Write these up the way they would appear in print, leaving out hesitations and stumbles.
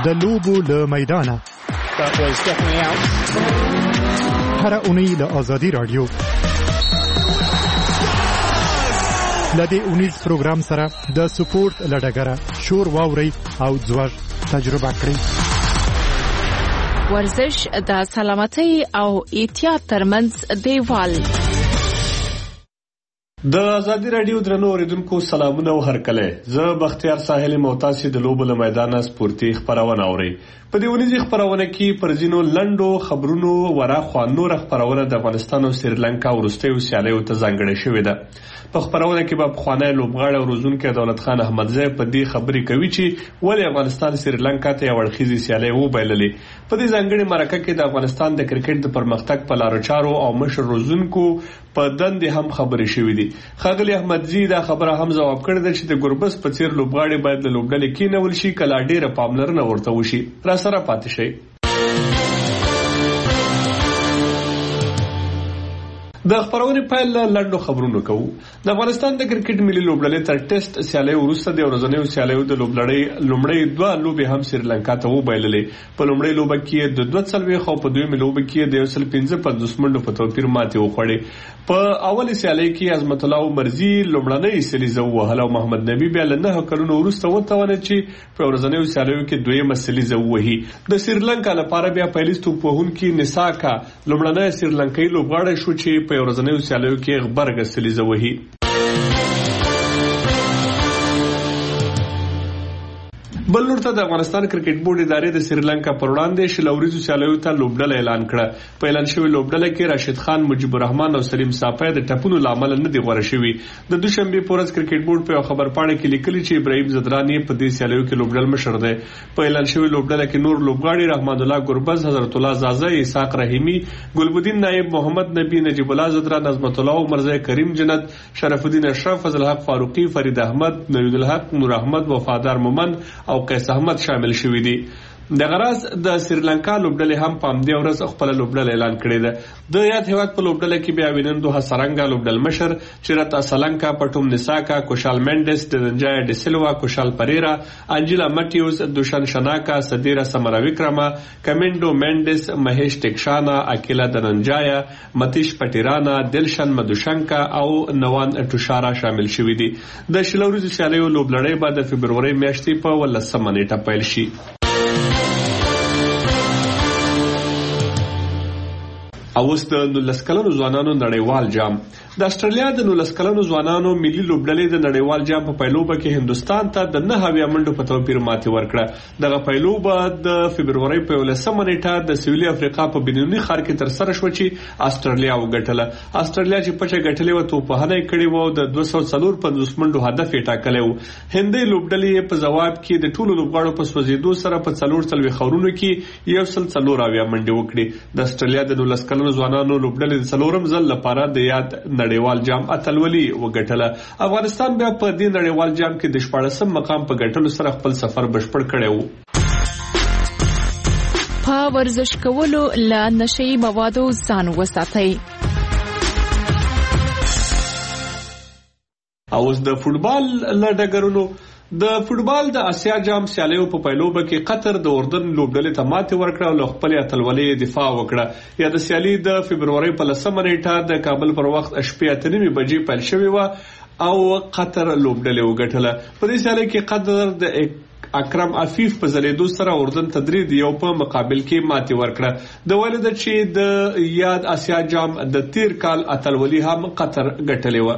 د لوبو له میدانه هر اونۍ له آزادي رادیو لدې اونیز پروګرام سره د سپورت لډګره شور واوري او ځوړ تجربه کړئ. ورزش د سلامتۍ او احتیاط ترمنځ دیوال. د آزادي رادیو درنو اوریدونکو سلامونه او هرکله. زه بختیار ساحل موتاسی د لوبو له میدانه سپورتي خبرونه اوري. په دې ونیزي خبرونه کې پرځینو لندو خبرونو وراخوا نور خبرونه د افغانستان او سریلانکا ورستیو سیالیو ته ځانګړې شوې ده. په خبرونه کې به خوانای لوبغاړی او روزونکي دولت خان احمدزی په دې خبرې کوي چې ولې افغانستان سریلانکا ته یو اړخیزي سیالي وبایللې. په دې ځانګړي مرکه کې د افغانستان د کرکټ د پرمختګ په لارو چارو او مشر روزونکو په دندې هم خبرې شوې دي. ښاغلي احمدزی دا خبره هم ځواب کړې ده چې د ګربز په څیر لوبغاړي باید له لوبډلې کېنول شي کله ډیره پاملرنه ورته وشي. را سره پاتې شئ. د خبرونې پایل لندو خبرونو کوو. د افغانستان د کرکټ ملي لوبډلې تر ټیسټ سیالي وروسته د ورځنیو سیالیو د لوبډلې لومړی دوه لوبې هم سریلانکا ته وبایللې. په لومړی لوبه کې د 240 او په دویمه لوبه کې د 155 منډو په توپیر ماتې وخوړې. په اولي سیالي کې عظمت الله مرزي لومړنۍ سلیزه وهله او محمد نبی بیا له 9 کلونو وروسته وتوانه چې په ورځنیو سیالیو کې دویمه سلیزه وهي. د سریلانکا لپاره بیا پیلیستو په هون کې نساکا لومړنۍ سریلانکایي لوبغاړی شو چې په ورځنیو سیالیو کې غبرګه سلیزه وهي. بل لورته د افغانستان کرکټ بورډ ادارې د سریلانکا پر وړاندې شلوريزو سیالیو ته لوبډله اعلان کړه. په اعلان شوی لوبډله کې راشد خان، مجيب الرحمن او سلیم صافی د ټپونو لامل نه دی غوړه شوی. د دوشنبه پورز کرکټ بورډ په خبر پاڼه کې لیکلي چې ابراهیم زدرانی په دې سیالیو کې لوبډل مشر دی. په اعلان شوی لوبډله کې نور لوبغاړي رحمان الله ګربز، حضرت الله زازه، اسحاق رحیمی، ګلبدین نائب، محمد نبی، نجیب الله زدران، عظمت الله مرزا، کریم جنت، شرف الدین اشرف، فضل حق فاروقی، فرید احمد، نوید الحق، نور احمد، وفادار مومن او قیس احمد شامل شوي دي. د غراز د سریلانکا لوبډلې هم په همدې ورځ خپل لوبډله اعلان کړې ده. د یاد هیواد په لوبډله کې بیا وینندو هسرنګا لوبډل مشر، چیرتا سلنکا، پټوم نساکا، کوشال مینډس، دنجای ډسلوا، کوشال پریرا، انجلا مټیوس، دوشن شناکا، صدیرا سمراویکرما، کمنډو مینډس، مهیش ټکشانا، اکیلا دنجایا، متیش پټیرانا، دلشن مدوشنکا او نوان ټوشارا شامل شوي دي. د شلوريزو سیالیو لوبلړۍ به د فبرورۍ میاشتې په 18 نیټه پیل شي. اوس د 19 کلنو ځوانانو نړیوال جام. د استرالیا د 19 کلنو ځوانانو ملي لوبډلې د نړیوال جام په پیلوبه کې هندستان ته د 9 منډو په توپیر ماتې ورکړه. دغه پیلوبه د فبرورۍ په 18 نیټه د سویلي افریقا په بنوني ښار کې تر سره شو چې استرالیا وګټله. استرالیا چې پچه ګټلې و توپهنه کړې و او د 254 منډو هدف یې ټاکلی و. هندي لوبډلې په جواب کې د ټولو لوبغاړو په سوځېدو سره په 4 خورونو کې 140 منډې وکړې. د استرالیا د 19 کلنو ځوانانو لوبډلې د 4م ځل لپاره د یاد نړیوال جام اتلولي وګټله. افغانستان بیا په دې نړیوال جام کې د 14م مقام په ګټلو سره خپل سفر بشپړ کړی و. په ورزش کولو له نشي موادو ځان وساتئ. اوس د فوټبال لډګرونو. د فوټبال د اسیا جام سیالیو په پیلوبه کې قطر د اردن لوبډلې ته ماتې ورکړه او خپل اتلولۍ دفاع وکړه. یا د سیالي د فبرورۍ په 10 نیټه د کابل پر وخت 8:30 بجې پیل شوې و او قطر لوبډلې وګټله. په دې سیالي کې قطر د اکرم عفیف په زلیدو سره اردن تدرید یو په مقابل کې ماتې ورکړه. د ولید چې د یاد اسیا جام د تیر کال اتلولي هم قطر ګټلې و.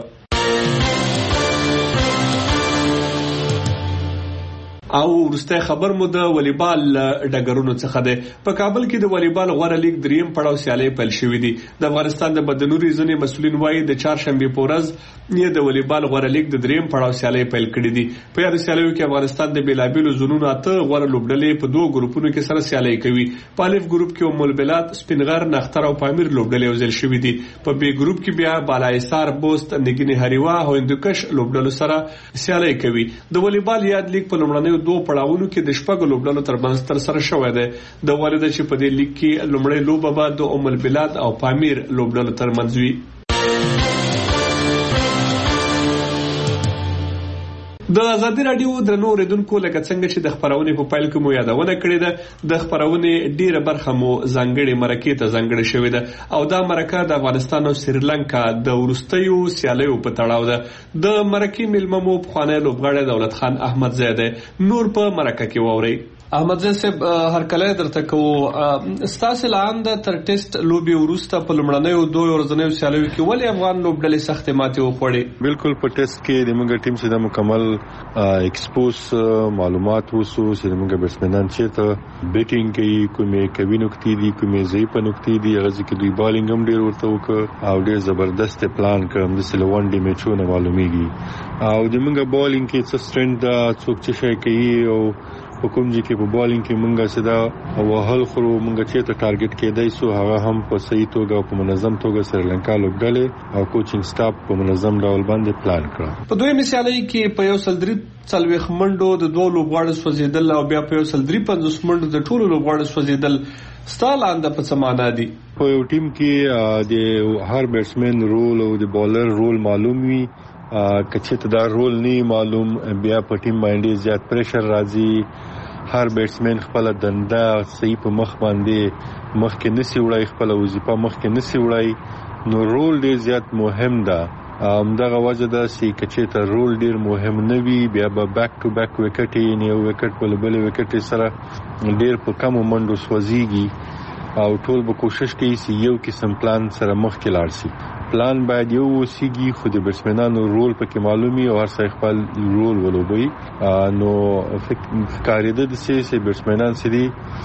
او ورسته خبر مو د والیبال ډګرونو څخه ده. په کابل کې د والیبال غوړه لیګ دریم پړاو سیالي پیل شوې دي. د افغانستان د بدنوري ځنې مسولین وایي د چهارشنبه په ورځ یې د والیبال غوړه لیګ د دریم پړاو سیالي پیل کړې دي. په یاد سیالیو کې افغانستان د بیلابیلو زونونو اته غوړه لوبډلې په دوه ګروپونو کې سره سیالي کوي. په الف ګروپ کې ام البلاد، سپینغر، نختر او پامیر لوبډلې وزل شوې دي. په بی ګروپ کې بیا بالایسار، بوست، نګینی هریوا او هندوکش لوبډلو سره سیالي کوي. د والیبال یاد لیګ په لومړنیو دوه پړاوونو کې د شپږ لوبډلو ترمنځ تر سره شوې ده. د والده چې په دې لیګ کې لومړی لوبه به د ام البلاد او پامیر لوبډلو ترمنځ وي. د ازادي رادیو درنو اوریدونکو لکه څنګه چې د خبرونې په پیل کې مو یادونه کړې ده د خبرونې ډیره برخه مو ځانګړې مرکې ته ځانګړې شوې ده او دا مرکه د افغانستان او سریلانکا د ورستیو سیالیو په تړاو ده د مرکې ملمه مو پخوانی لوبغاړی دولت خان احمد زیده نور په مرکه کې واوري. احمد زیده صاحب هر کله درته کوو ستاسو لاندې تر ټیسټ لوبي ورسته په لمړنیو دوه ورځنیو سیالیو کې ولې افغان لوبډلې سخت ماتې وخوړې؟ بالکل په ټیسټ کې د موږ ټیم سره مکمل ایکسپوز معلومات وسو چې موږ بیټسمنان چې ته بیټینګ کوي کومې کوي نقطې دي کومې ضعیف نقطې دي هغه چې دوی بالینګ هم ډیر ورته وکړ او ډیر زبردست پلان کړم د سلوان ډي میچونه معلومیږي او د موږ بالینګ کې څه سټرنګ دا څوک چې شي کوي او حکومت کې په بالینګ کې مونږه صدا وهل خرو مونږ چې ته ټارګټ کېدای سو هغه هم په صحیح توګه او په منظم توګه سریلانکا لوبډلې او کوچینګ سټاف په منظم ډول باندې پلان کړ. په دوی مثالي کې په یو سل درې څلويخ منډو د دوه لوبغاړو سوځیدل او بیا په یو سل درې 50 منډو د ټولو لوبغاړو سوځیدل ستالاند په سمانا دي. په یو ټیم کې د هر بیټسمن رول او د بالر رول معلوم وي کچې ته دا رول نه معلوم بیا په ټیم باندې زیات پریشر راځي هر بیټسمن خپل دنده صحیح په مخ باندې مخ کې نسی وړای خپل وظیفه مخ کې نسی وړای نو رول ډیر زیات مهم ده همدغه وجه ده چې کچې ته رول ډیر مهم نه وي بیا به بیک ټو بیک وکټ نه وکټ په بل وکټ سره ډیر په کم منډو سوځيږي او ټول به کوشش کوي چې یو قسم پلان سره مخ کې لاړ شي. پلان باید یو وسیږي خو د بیټسمنانو رول پکې معلومي او هر څه خپل رول ولوبي نو فکرېده د سي بیټسمنان سړي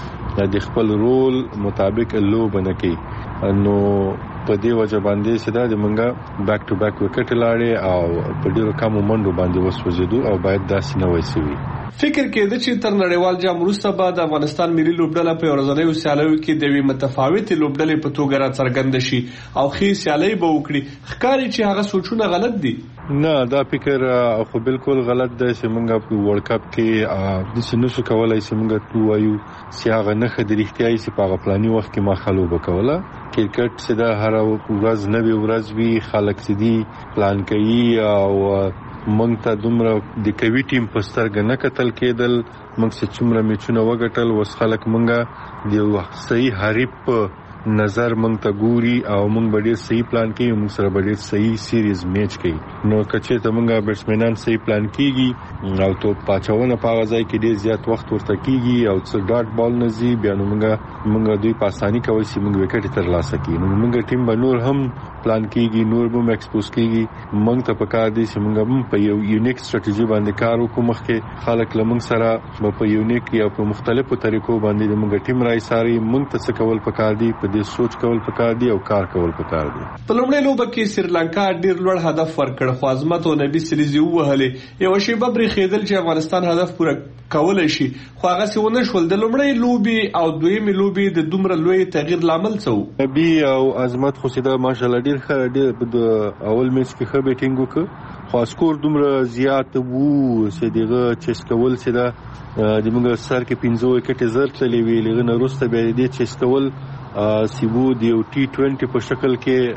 د خپل رول مطابق لوب نه کوي نو په دې وجه باندې سدا د منګه بیک ټو بیک وکټ لاړې او په ډیرو کم منډو باندې وسوځېدو او باید داسې نه وایسوي. فکر کېده چې تر نړیوال جام وروسته بعد افغانستان ملي لوبډله په ورځنیو سیالیو کې د وی متفاوتې لوبډلې په توګه را څرګند شي او خې سیالي به وکړي ښکاري چې هغه سوچونه غلط دي. نه دا فکر خو بالکل غلط دی چې موږ په ورلد کپ کې د سنوسو کولای چې موږ وایو چې هغه نه خدای احتیاجي چې په غفلاني وخت کې ما خلوب کوله کرکټ چې دا هر ورځ نوې ورځ وی خلک سدي پلان کوي او مونږ ته دومره د کوي ټیم په سترګه نه کتل کېدل مونږ چې څومره میچونه وګټل وس خلک مونږه د صحیح حریف نظر مونږ ته ګوري او مونږ ډېر صحیح پلان کوي مونږ سره ډېر صحیح سیریز میچ کوي نو کچې ته مونږه بیټسمنان صحیح پلان کیږي او تو پاچاونه په غځای کې ډېر زیات وخت ورته کیږي او څو ډاټ بال نزي بیا نو مونږ دوی په اساني کوي چې مونږ وکټ ترلاسه کړو نو مونږ ټیم به نور هم پلان کیږي نور به ایکسپوز کیږي مونږ ته پکار دي چې مونږ هم په یو یونیک سټریټجی باندې کار وکړو مخکې خلک لمنګ سره په یونیک یا په مختلفو طریقو باندې مونږ ټیم راي ساري مونږ ته څه کول پکار دي د سوچ کول پکار دي او کار کول پکار دي. په لومړۍ لوبه کې سریلانکا ډیر لوړ هدف ورکړ خو عظمت او نبی سلیزي وهلې یو شی ببري خېدل چې افغانستان هدف پوره کولای شي خو هغه څونه شول د لومړۍ لوبي او دویمې لوبي د دومره لوی تغییر لامل څه نبی او عظمت خو سیده ماشاءالله ډیر ښه د اول میچ کې ښه بیټینګ وکړ خو سکور دومره زیات وو چې دغه چیس کول سیده د موږ سر کې 15 وکټ زر تللی وی لغه نه روسته به دې چیس کول سیبو د یو ټي 20 په شکل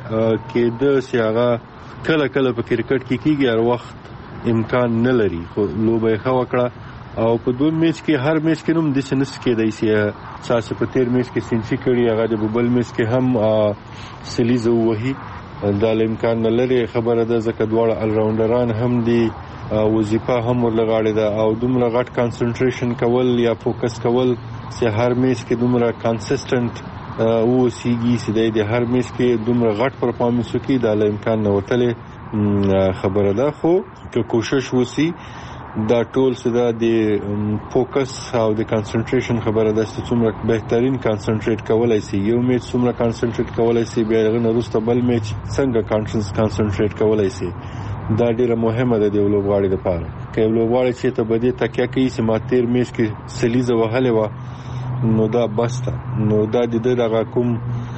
کې د سیاغه کله کله په کرکټ کې کیږي هر وخت امکان نه لري خو لوبه خو وکړه او په دوه میچ کې هر میچ کې نوم د سنس کېدای شي ساسه په تیر میچ کې سنچي کړی هغه د بل میچ کې هم سلیزه وهي دا امکان نه لري خبره ده ځکه دواړه ال راونډران هم دي وظیفه هم ورلغاړي ده او دومره غټ کانسنټریشن کول یا فوکس کول چې هر میچ کې دومره کنسسټنټ او سیږي چې د هر میچ کې دومره غټ پرفارمنس وکړي دا امکان نه وتلې خبره ده خو که کوشش وسی دا ټول سدا د فوکس او د کنسنټریشن خبره ده چې څومره بهترین کنسنټریټ کولای شي یو میچ څومره کنسنټریټ کولای شي بیا غن وروسته بل میچ څنګه کنسنټریټ کولای شي دا ډیره مهمه ده د لوبغاړي لپاره که لوبغاړي چې ته بده تکیه کوي چې ما تیر میچ کې سلیزه وهلې و نو دا بس ده نو دا د دغه کوم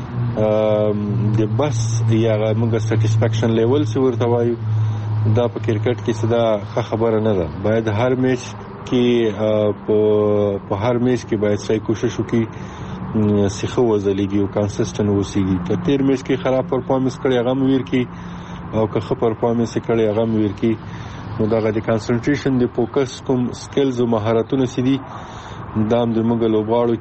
د بس یا موږ سټیسفیکشن لیول څه ورته وایو دا په کرکټ کې صدا خبره نه ده باید هر میچ کې په هر میچ کې باید صحیح کوشش وکړي سیخه وزلیږي او کنسسټنټ وسیږي که تیر میچ کې خراب پرفارمنس کړي هغه مویر کی او که ښه پرفارمنس کړي هغه مویر کی نو دا د کانسنټریشن د فوکس کوم سکلز او مهارتونه سدي دام د موږ لوبغاړو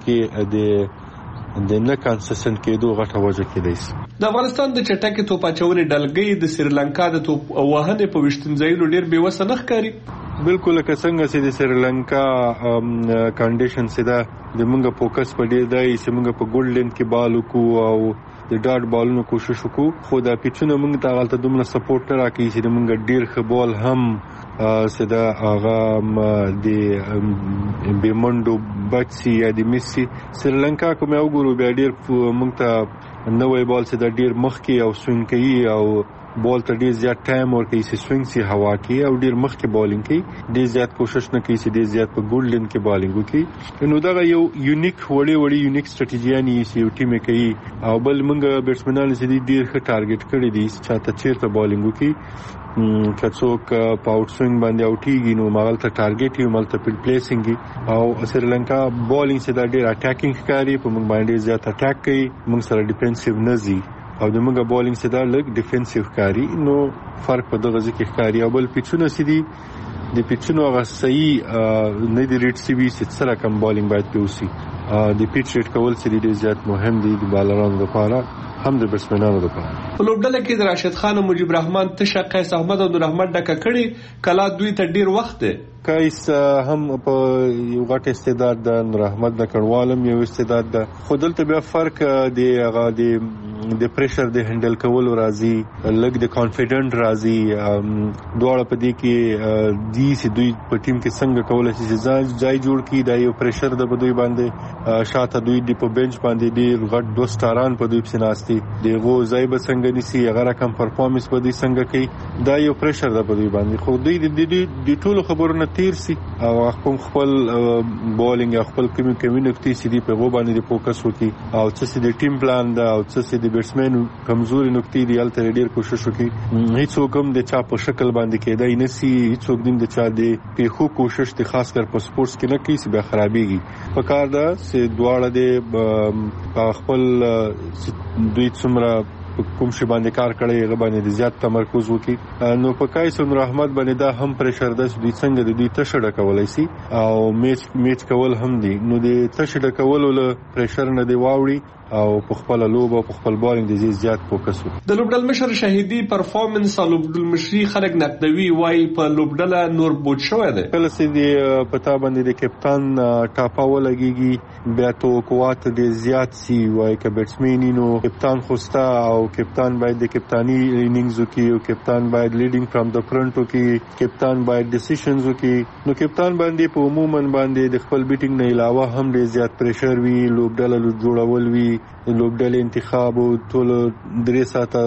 کې د نه کانسسنټ کېدو غټه وجه کېدای. د افغانستان د چټکې توپ اچونې ډلګۍ د سریلانکا د توپ وهنې په وشتنځایلو ډیر بې وسه نه ښکاري. بالکل که څنګه چې د سریلانکا کنډیشن سره د موږ فوکس په ډیر دی چې موږ په ګولډ لین کې بال وکړو او د ډاټ بالونو کوشش وکړو، خو دا پیچونه موږ ته غلطه دومره سپورټ راکړي چې موږ ډیر ښه بال هم سدا هغه د بیمندو بچي یا د میسي سریلانکا کوم یو ګورو بیا ډیر موږ ته نوې بال سدا ډیر مخ کې او سوینګ کوي او بال ته ډیر زیات ټایم ورکوي چې سوینګ سي هوا کې او ډیر مخ کې بالینګ کوي، ډیر زیات کوشش نه کوي چې ډیر زیات په ګولډ لین کې بالینګ وکړي. نو دا یو یونیک وړي یونیک سټریټیجی چې یو ټیم کوي او بل موږ بیټسمنانو چې ډیر ښه ټارګټ کړی دي چې ته چیرته بالینګ وکړي، کڅوک په آوټ سوینګ باندې اوټیږي نو مال ته ټارګټ یو ملټیپل پلیسینګ او سریلانکا بالینګ چې دا ډیر اٹیکینګ ښکاري، په موږ باندې زیات اٹیک کوي، موږ سره ډیفنسیو نه زی او د موږ بالینګ سره لګ ډیفنسیو ښکاری. نو فرق په دغه ځکه ښکاری او بل پیچونه سدي د پیچونو هغه صحیح نه دی ریټ سی وی چې سره کم بالینګ باید پیوسی د پیچ ریټ کول سړي ډیر زیات مهم دي د بالرانو لپاره هم د بیټسمنانو لپاره. په لوبډله کې د راشد خان او مجيب رحمان تشه قیس احمد او نور احمد ډکه کړي کلا دوی ته ډیر وخت دی. قیس هم په یو غټ استعداد د نور احمد د کډوالم یو استعداد ده، خو دلته بیا فرق دی هغه د پریشر د هندل کول راځي، لګ د کانفیډنٹ راځي، دواړه په دې کې دي چې دوی په ټیم کې څنګه کولای شي ځای جوړ کړي، دا یو پریشر د بدوی باندې شاته دوی د په بنچ باندې ډیر غټ دوه سټاران په دوی په ناشتي دیغه ځای به څنګه نسی هغه رقم پرفارمنس په دوی څنګه کوي، دا یو پریشر د بدوی باندې. خو دوی د ټولو خبرونه تیر سي او خپل بالینګ خپل کومي نقطې سي دی په غو باندې فوکس وکي او چې د ټیم پلان دا او چې د بیټسمن کمزوري نقطې دی الته ډیر کوشش وکي. هیڅ کوم د چا په شکل باندې کېدای نه سي، هیڅ کوم د چا د په خو کوشش د خاص کر په سپورتس کې نه کوي چې به خرابيږي. په کار دا چې دواړه د خپل دوی څومره کوم شی باندې کار کړی هغه باندې زیات تمرکز وکي. نو په قیس نور احمد باندې دا هم پریشر ده چې دوی څنګه د دوی تشړه کولای شي او میچ کول هم دي. نو د تشړه کول له پریشر نه دی واوړي او په خپل لوب او په خپل بالینګ د زیات فوکس وکړي. د لوبډل مشر شهیدی پرفارمنس او لوبډل مشري خلک نقدوي وای په لوبډل نور بوت شوی دی. کله چې د پتا باندې د کپتان ټاپا ولګيږي بیا تو قوت د زیات سی وای ک بیټسمن نو کپتان خوستا او کپتان باید د کپتانی انینګز وکي او کپتان باید لیډینګ فرام د فرنٹ وکي، کپتان باید ډیسیژنز وکي. نو کپتان باندې په عموما باندې د خپل بیټینګ نه علاوه هم ډیر زیات پریشر وی، لوبډل جوړول وی، لوبډل انتخاب او ټول درې ساعته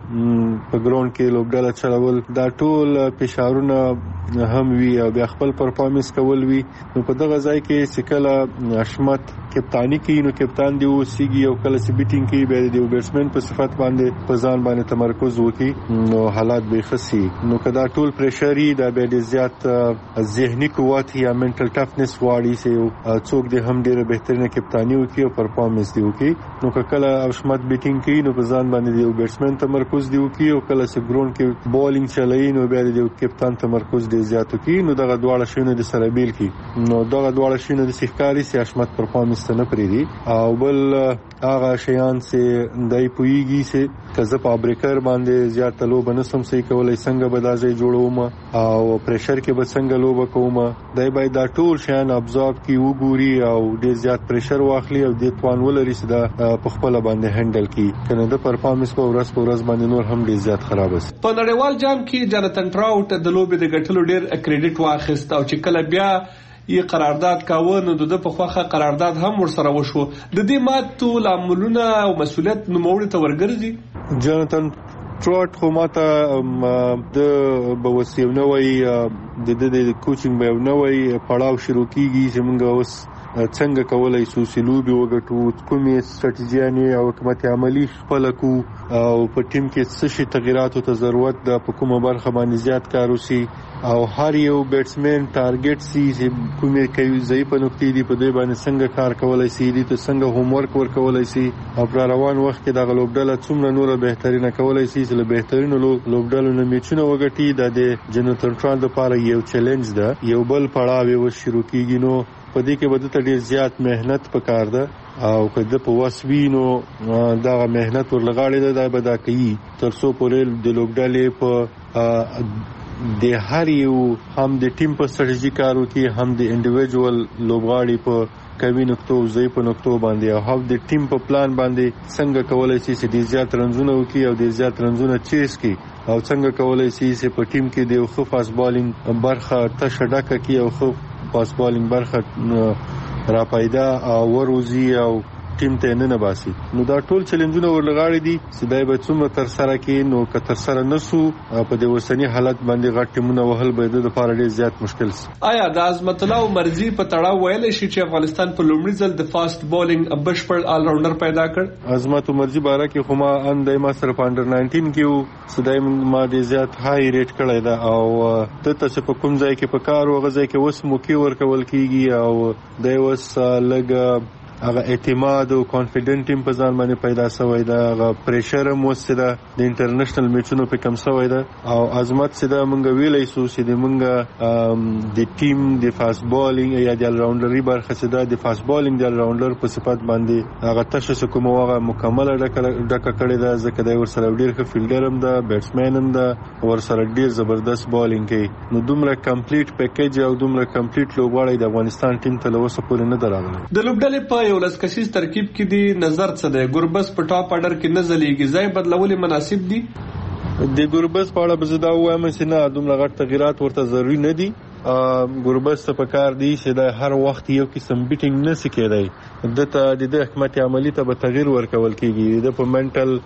په ګراوند کې لوبډل چلول، دا ټول فشارونه هم وی او بیا خپل پرفارمنس کول وی. نو په دغه ځای کې سکله اشمت کپتانی کوي نو کپتان دی اوسېږي او کله چې بیټینګ کوي به د بیټسمن په صفت باندې په ځان باندې تمرکز وکړي نو حالات به خسي. نو کدا ټول پریشري دا به د زیات ذهني قوت یا منټل ټفنس واړي سي څوک دی هم ډیره بهترینه کپتانی وکړي او پرفارمنس دی وکړي. نو کله اشمت بیټینګ کوي نو په ځان باندې د بیټسمن تمرکز دی وکړي او کله چې ګراوند کې بالینګ چلایي نو بیا د کپتان تمرکز دی زیات وکړي. نو دغه دواړه شونه د سره بیل کی نو دغه دواړه شونه د سیخکاری سي اشمت پرفارمنس نه پریدي او بل هغه شیان چې دای پویږي چې کزه په بریکر باندې زیات لوب نه سم سي کولای څنګه بدازي جوړوم او پریشر کې به څنګه لوب کوم، دای باید دا ټول شیان ابزورب کی وګوري او ډیر زیات پریشر واخلي او د توان ولري چې دا په خپل باندې هندل کی کنه د پرفارمنس په ورځ باندې نور هم ډیر زیات خراب وي. په نړیوال جام کې جاناتن ټراوټ د لوبې د ګټلو ډیر کریډټ واخیست او چې کله بیا یې قرارداد کاوه نو د په خوخه قرارداد هم ورسره وشو. د دې ماتو عاملونه او مسولیت نوموړي ته ورګرځي. جاناتن ټراوټ خو ماته د بوسیو نوې د کوچینګ به نوې پړاو شروع کیږي چې موږ اوس څنګه کولای شو چې لوبي وګټو، کومې ستراتیژیانې او حکمت عملی خپل کو او په ټیم کې څه شي تغیراتو ته ضرورت ده، په کومه برخه باندې زیات کار وشي او هر یو بیټسمن ټارګټ سي چې کومې کوي ضعیف نقطې دي په دې باندې څنګه کار کولای شي، دي ته څنګه هوم ورک ورکولای شي او پر روان وخت کې د لوبډله څومره نور بهترینه کولای شي چې له بهترینو لوبډلو نه میچونه وګټي. د جنرال ټرانټ لپاره یو چیلنج ده، یو بل پړاو و شروع کیږي، نو په دې کې به د ډېر زیات مهنت پکار ده او کله په واسوینو دا مهنت ورلغاړي ده به دا کوي تر څو پورې د لوبډلې په د هر یو هم د ټیم په ستراتیژي کارو کې هم د انډیویډوال لوبغاړي په کوي نقطو ضعیف نقطو باندې او هم د ټیم په پلان باندې څنګه کولای شي چې د زیات رنزونه وکړي او د زیات رنزونه چیس کړي او څنګه کولای شي چې په ټیم کې د خو فاست بالینګ برخه تشډکه کوي او خو فاست بالینګ برخه را پیدا او وروزی او ټیم ته نه باسي. نو دا ټول چیلنجونه ورلغاړي دي چې دای به څومره تر سره کې نو که تر سره نسو په دې وسنی حالت باندې غټ ټیمونه وهل به د لپاره ډیر زیات مشکل سي. آیا د عظمت الله مرزي په تړاو ویل شي چې افغانستان په لومړي ځل د فاست بالینګ بشپړ آل راونډر پیدا کړ؟ عظمت مرزي باره کې خو ما ان دای ما سره په انډر 19 کې سدای ما ډیر زیات های ریټ کړی دا او د تاسو په کوم ځای کې په کار وغځي کې وس موکي ورکول کیږي او دای وس لګ هغه اعتماد او کانفیډنټ ټیم په ځان باندې پیدا شوی دا، هغه پریشر مو سره د انټرنیشنل میچونو په کم شوی دا او عظمت سره مونږ ویلای شو چې د مونږ د ټیم د فاست بالینګ یا د آل راونډري برخه سره د فاست بالینګ د آل راونډر په صفت باندې هغه تشخیص کوم هغه مکمل ډکه کړی دا ځکه دا ور سره ډیر ښه فیلډر هم دا بیټسمن هم دا ور سره ډیر زبردست بالینګ کوي. نو دومره کمپلیټ پیکیج او دومره کمپلیټ لوبغاړی د افغانستان ټیم ته لوسه پورې نه دراغلی. د لوبډلې په یو لس کسیز ترکیب کې دی نظر څه دی؟ ګوربس په ټاپ اډر کې نه ځلېږي، ځای بدلول مناسب دي؟ د ګوربس په اړه به زه دا وایم چې نه دومره غټ تغیرات ورته ضروري نه دي. ګوربس ته پکار دی چې د هر وخت یو قسم بیټینګ نه سکیدای، دته د حکمت عملی ته به تغییر ورکول کیږي، د په منټل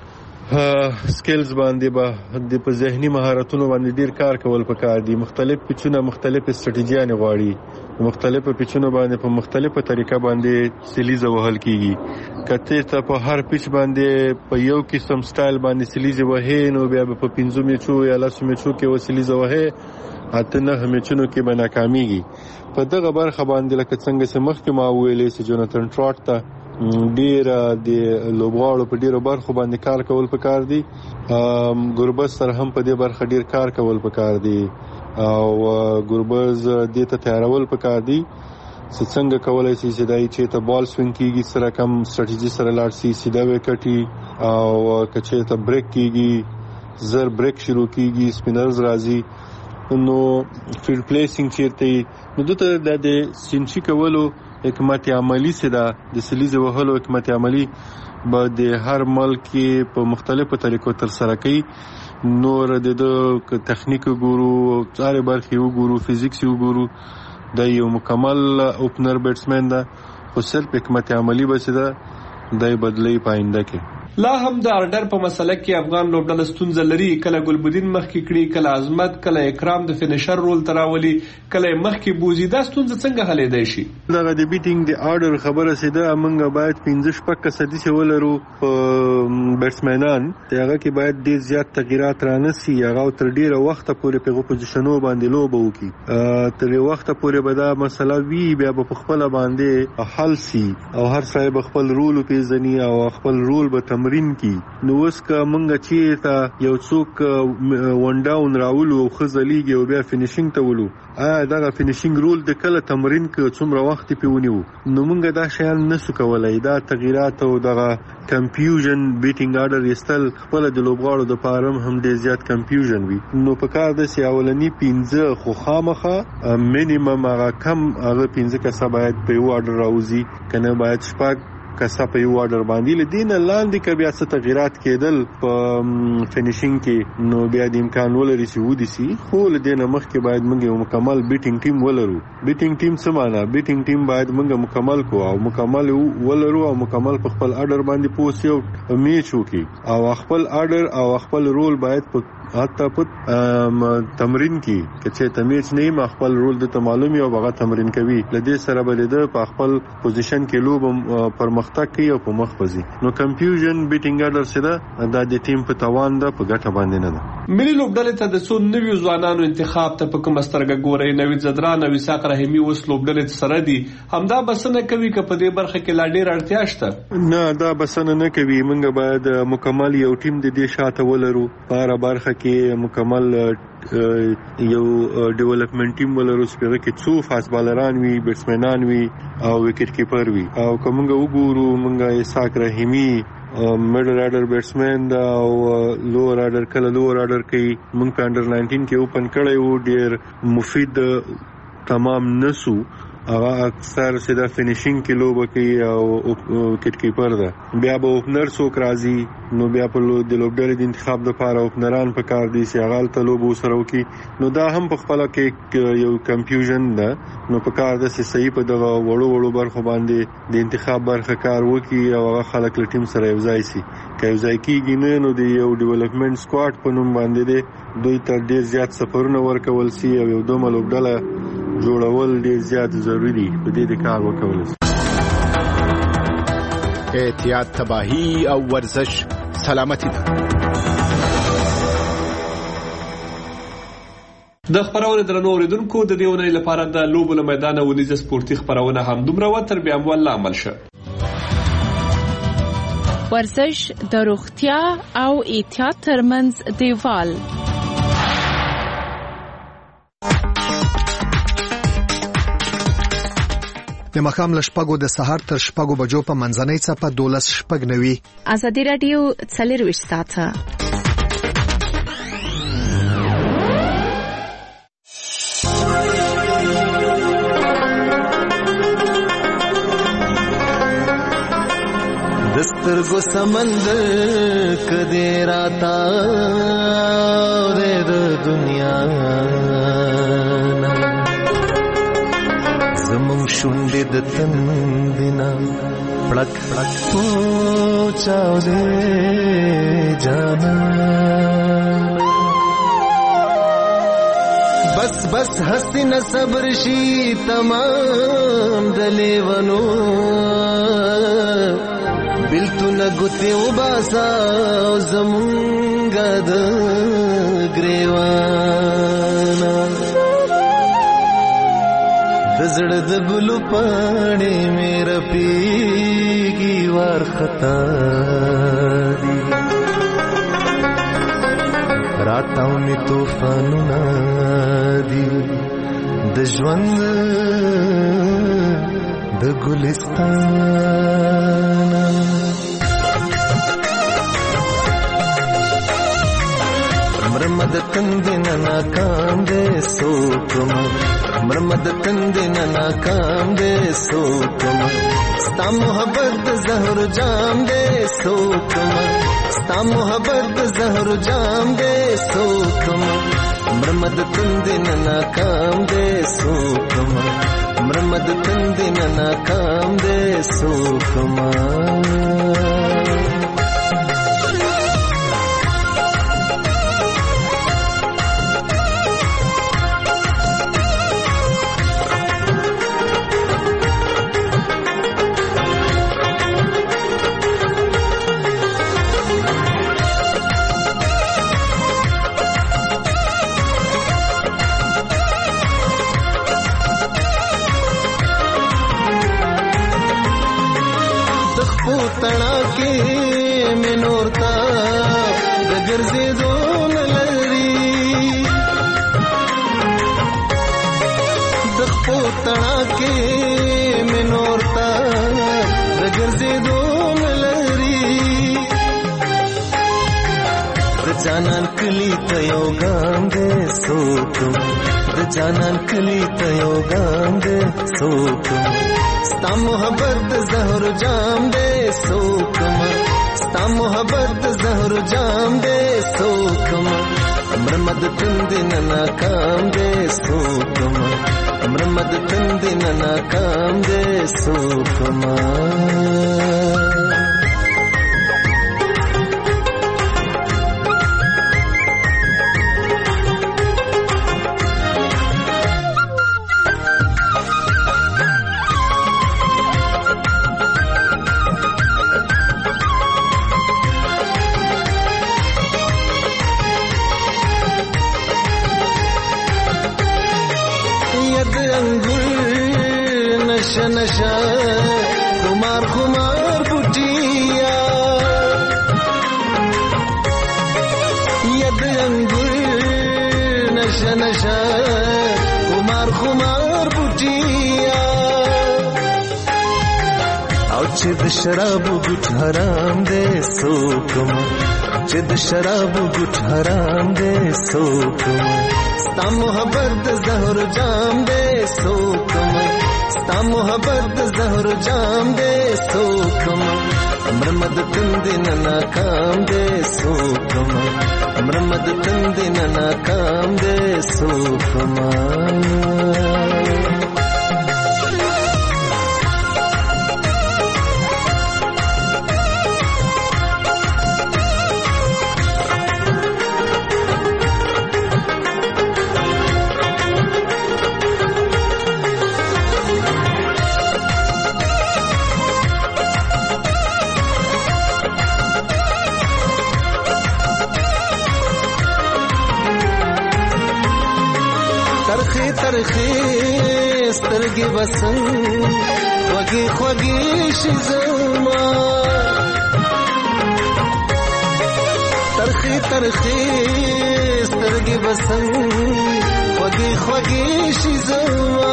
سکلز باندې به د په ذهني مهارتونو باندې ډیر کار کول پکار دي. مختلف پیچونه مختلف استراتیژیانه غواړي، مختلفه پیچونه باندې په مختلفه طریقه باندې سلیزه وهل کیږي. کته ته په هر پیچ باندې په یو قسم سټایل باندې سلیزه وهې نو بیا په 15 میچو یا 10 میچو کې وسلیزه وهې اته نه میچونو کې به ناکامیږي. په دغه برخه باندې لکه څنګه چې مخکې ما ویلې چې جوناتان ټراټ ته ډیر د لوبغاړو په ډیرو برخو باندې کار کول پکار دي، ګوربز سره هم په دې برخه ډیر کار کول پکار دي او ګوربز دې ته تیارول پکار دي چې څنګه کولای شي چې دای چې ته بال سوینګ کیږي سره کم ستراتیژي سره لاړ شي سیده وکټي او کچې ته بریک کیږي زر بریک شروع کیږي سپینرز راځي نو فیلډ پلیسینګ چیرته نو دته د سینچی کولو حکمت عملی سره د سلیزه وهلو حکمت عملی به د هر ملک په مختلفو طریقو تر سره کوي. نور د تخنیک ګورو، چارې برخې وګورو، فزیکس وګورو، د یو مکمل اوپنر بیټسمن ده خو صرف حکمت عملی بس ده دای بدلی پاینده کې. لا هم د اردر په مسله کې افغان لوبډله ستونزه لري، کله ګلبدین مخکې کړي، کله عظمت، کله اکرام د فینیشر رول تراولي، کله مخکې بوزي. دا ستونزه څنګه حلېدای شي؟ دغه د بیټینګ د اردر خبره سیده موږ باید 15 کسدي چې ولرو بیټسمنان هغه کې باید ډیر زیات تغیرات رانسي، هغه تر ډیره وخت پورې په پوزیشنو باندې لوب وکړي، تر وخت پورې به دا مسله وی بیا په خپل باندې حل سي او هر صاحب خپل رول پیژني او خپل رول به تمرین کی. نو اوس که مونږ چې تا یو څوک ون ډاون راولو او خزلېږي او بیا فینیشینګ ته ولو، دغه فینیشینګ رول د کله تمرین کې څومره وخت پیونیو نو مونږ دا شیان نسو کولای. دا تغیرات او دغه کنفیوژن بیټینګ اډر یستل خپل د لوبغاړو د پارم هم ډیر زیات کنفیوژن وي. نو په کار د سیاولنی 15 خو خامخه مینیمم هغه کم هغه 15 کسه باید په یو اډر راوځي، کنه باید شپږ کسه په یو اډر باندې لدین لاندې ک بیا څه تغیرات کېدل په فینیشینګ کې نو بیا د امکان ولري چې ودی سي. خو لدین مخکې باید موږ یو مکمل بیټینګ ټیم ولرو. بیټینګ ټیم څه معنا؟ بیټینګ ټیم باید موږ مکمل کو او مکمل ولرو او مکمل په خپل اډر باندې پوسیو میچ وکي او خپل اډر او خپل رول باید په حتی په تمرین کې چې تمیز نه ما خپل رول د معلومي او هغه تمرین کوي لدې سره بل د په خپل پوزیشن کې لوب پرمختګ کوي او په مخ پزي نو کنفیوژن بیټینګ اډر سره د ټیم په توان ده په ګټه باندې نه ده. ملي لوبډلې ته د څو نویو ځوانانو انتخاب ته په کوم سترګه ګوري؟ نوید زدران او اسحاق رحیمي اوس لوبډلې سره دي، همدا بسنه کوي که په دې برخه کې لا ډیر اړتیا شته؟ نه دا بسنه نه کوي، موږ باید مکمل یو ټیم د دې شاته ولرو، په برخه کې مکمل یو ډیولپمنٹ ټیم ولرو چې کې څو فاست بالران وي، بیټسمنان وي او وکټ کیپر وي. او کومه وګورو موږ اسحاق رحیمي میډل آرډر بیټسمن دا او لوور آرډر کله لوور آرډر کوي، موږ په انډر 19 کې اوپن کړی وو، ډیر مفید تمام نسو، هغه اکثر سیده فینیشینګ کې لوب کوي او وکټ کیپر ده. بیا به اوپنر څوک راځي نو بیا په د لوبډلې د انتخاب لپاره اوپنران په کار دي چې هغه ته لوب وسره وکي، نو دا هم په خپل کې یو کنفیوژن ده. نو په کار د صحیح په دغه وړو برخو باندې د انتخاب برخه کار وکي او هغه خلک له ټیم سره یو ځای شي. که یو ځای کېږي نه نو د یو ډیولپمنٹ سکواډ په نوم باندې دوی تر ډیر زیات سفرونه ورکول شي او یو دومره لوبډله جوړول ډیر زیات ضروری دي په دې د کار وکول شي. احتیاط، تباہی او ورزش سلامتی ده. د خبرونه درنو اوریدونکو د دیونې لپاره د لوبو له میدان ونیزه سپورتي خبرونه هم دومره وتر بیا مول عمل شه. ورزش د روغتیا او احتیاط ترمنځ دیوال. د مخام لشپګو د سحر تر شپګو بجو په منځنۍ څپه 12 شپګ نوي. ازادي رادیو 24 ساعته. دسترګو سمندر کدی راتا د دنیا زمون شونډې د تندینا پړک پړک پوچاو دې جانا بس بس حسین صبر شي تمام دلیونو بلتون گوتی و باسا زمونگا د گریوانا دزڑ دگلو پانے میرا پیگی وار خطا دی راتاو می توفانونا دی دجوند د ګلستان مرمد تندنا ناکام دے سوکم مرمد تندنا ناکام دے سوکم ستا محبت زہر جام دے سوکم ستا محبت زہر جام دے سوکم مرمد تندنا ناکام دے سوکم مرمد تندنا ناکام دے سوکما تڑا کے میں نورتا دگر سے دون لری دخپو تڑا کے میں نورتا دگر سے دون لری جانان کلی تیو گام دے سوکم جانان کلی تیو گام دے سوکم ستا محبت زہر جام دے سوکم ستا محبت زہر جام دے سوکم مرمد تندنا ناکام دے سوکم مرمد تندنا ناکام دے سوکم خمار خمار بوټیا ید انګور نشه نشه خمار خمار بوټیا او چې د شراب ګټ حرام دې سوکم چې د شراب ګټ حرام دې سوکم ستا محبت د زهر جام دې سوکم ستا محبت د زهر جام دې سوکم مرمد تند نه ناکام دې سوکم مرمد تند نه ناکام دې سوکم ترخی سترګې وسنګ خوږې خوږې شي زما ترخی سترګې وسنګ خوږې خوږې شي زما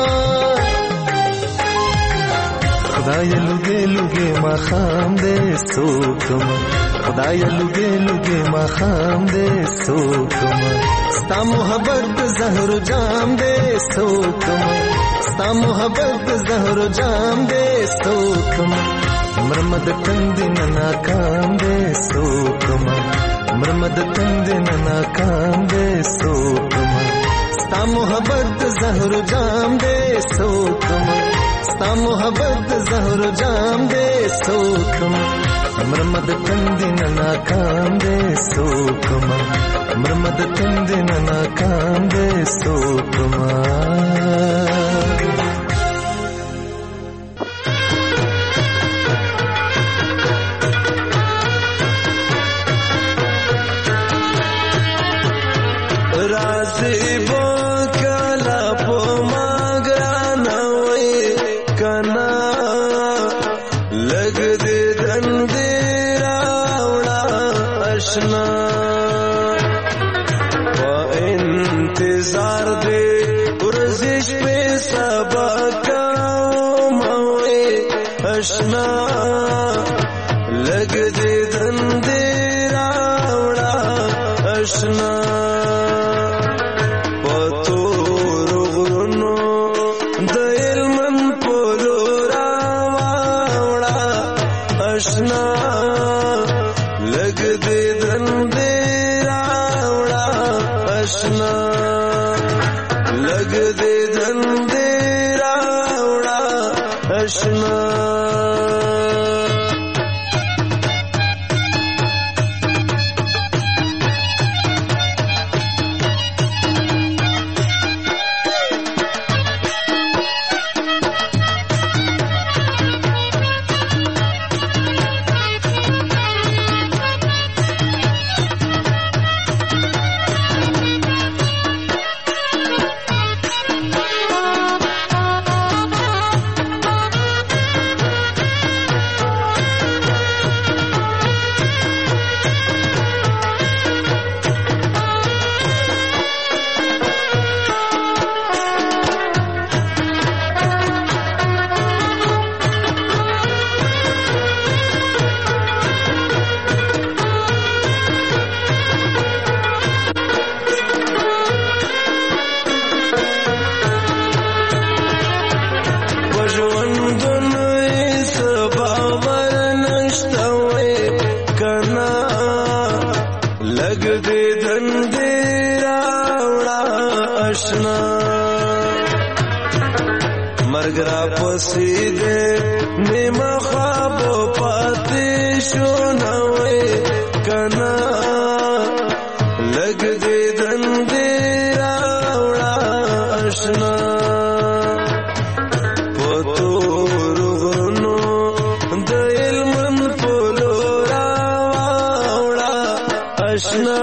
خدای لږه لږه ما خام دې سوکم خدای لږه لږه ما خام دې سوکم ستا محبت زهر جام دې سوکم ستا محبت زهر جام دې سوکم مرمد تند نه ناکام دې سوکم مرمد تند نه ناکام دې سوکم ستا محبت زهر جام دې سوکم ستا محبت زهر جام دې سوکم مرمد تند نه ناکام دې سوکم مرمد تند نه ناکام دې سوکم رازي بوکلا په ماګرانه وې کنا لګ دې دندې راوړه آشنا انتظار دے ورزش پہ سبا کام ہوئے اشنا لگ دے دندے راوڑا اشنا پتو رغرنو دل من پولو راوڑا اشنا لگ دے دندے راوڑا اشنا لگ دے دندے راوڑا اشنا مرګرا پسیده نیمه خواب پاتې شو نوې کنا لګ دې دندې راوړه آشنا پتو رغنو د علم پلو راوړه آشنا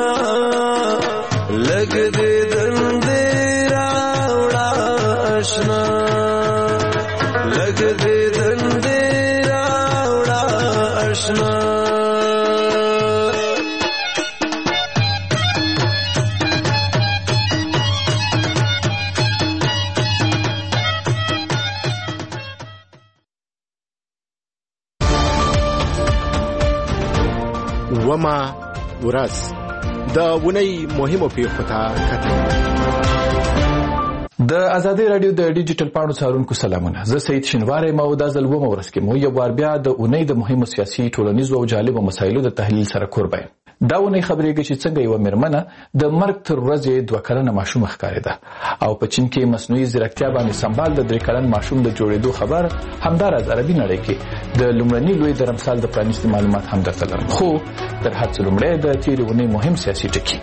لګ دې دندې راوړه آشنا لگ دے دندے را دومه ورځ د اونۍ مهمو پیښو ته کتل. د ازادي رادیو د ډیجیټل پاڼو څارونکو سلامونه. زه سید شینواری مو د ځلومه ورځ کې مو یو بار بیا د اونۍ د مهمو سیاسي ټولنیزو او جالبو مسایلو د تحلیل سره قربان. دا اونۍ خبرېږي چې څنګه یو مېرمنه د مرګ تر ورځې 2 کلنه ماشوم ښکارېده او په چین کې مصنوعي ځیرکتیا باندې سمبال د 3 کلن ماشوم د جوړېدو خبر همداراز عربي نړۍ کې د لومړني لوی درمسال د پرانیستي معلومات هم درته لرم. خو تر هر څه لومړی د تېرې اونۍ مهم سیاسي ټکي.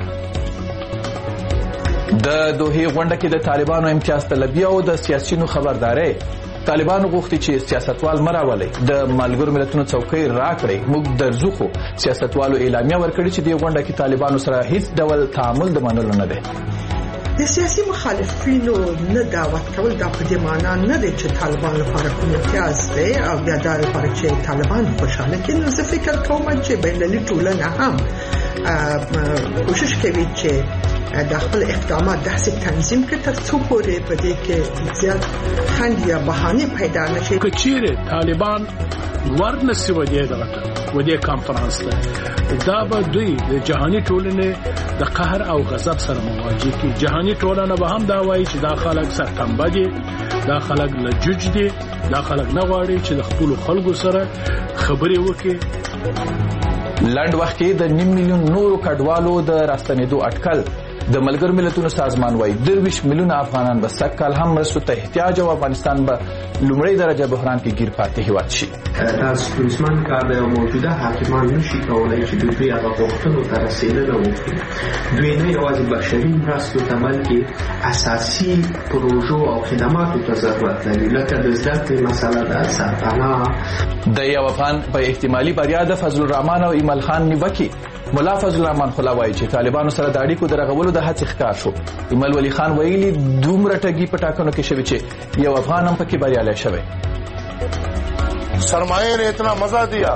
د دوحې غونډه کې د طالبانو امتیاز طلبي او د سیاسيونو خبرداري. طالبانو غوښتي چې سیاستوال مراولي د ملګرو ملتونو څوکۍ راکړي. موږ درځو خو سیاستوالو اعلامیه ورکړي چې د غونډه کې طالبانو سره هیڅ ډول تعامل د منلو نه دی. د سیاسي مخالفینو نه دعوت کول دا په دې معنی نه دی چې طالبان لپاره کوم امتیاز دی او یا دا لپاره چې طالبان خوشاله کړي. نو زه فکر کوم چې بین‌المللي ټولنه هم کوشش کوي چې د خپل اقدامات داسې تنظیم کړي تر څو پورې په دې کې زیات خنډ یا بهانه پیدا نشي. که چیرې طالبان ورنسي ودې کانفرنس ته دا به دوی د جهاني ټولنې د قهر او غضب سره مواجه کی. جهاني ټولنه به هم دا وایي چې دا خلک سرتنبه دي، دا خلک لجوج دي، دا خلک نه غواړي چې د خپل خلکو سره خبرې وکړي. لنډ وخت کې د 9 میلیون نورو کډوالو د راستنېدو اټکل. د ملګرو ملتونو سازمان وايي 23 میلیونه افغانان به سکهال هم مرستو ته احتیاج او افغانستان به لومړی درجه بحران کې گیر پاتې هیواد شي. تاسو کومسمان کار د موجوده حاکمان نشي کولای چې دوی هغه غوښتنو ته رسیدنه وکړي. دوی نه یوازې بشري مرستو ته بلکې اساسي پروژو او خدماتو ته ضرورت لري، لکه د زده کړې مسله ده، سرپناه. د یو افغان په احتمالي بریا د فضل الرحمن او ایمل خان نیوکه. مولا فضل الرحمن خلا وایي چې طالبانو سره د اړیکو درغولو د هڅې ښکار شو. ایمل ولی خان ویلي دومره ټګي په ټاکنو کې شوی چې یو افغان هم پکې بریالی شوی. सरमाए ने इतना मजा दिया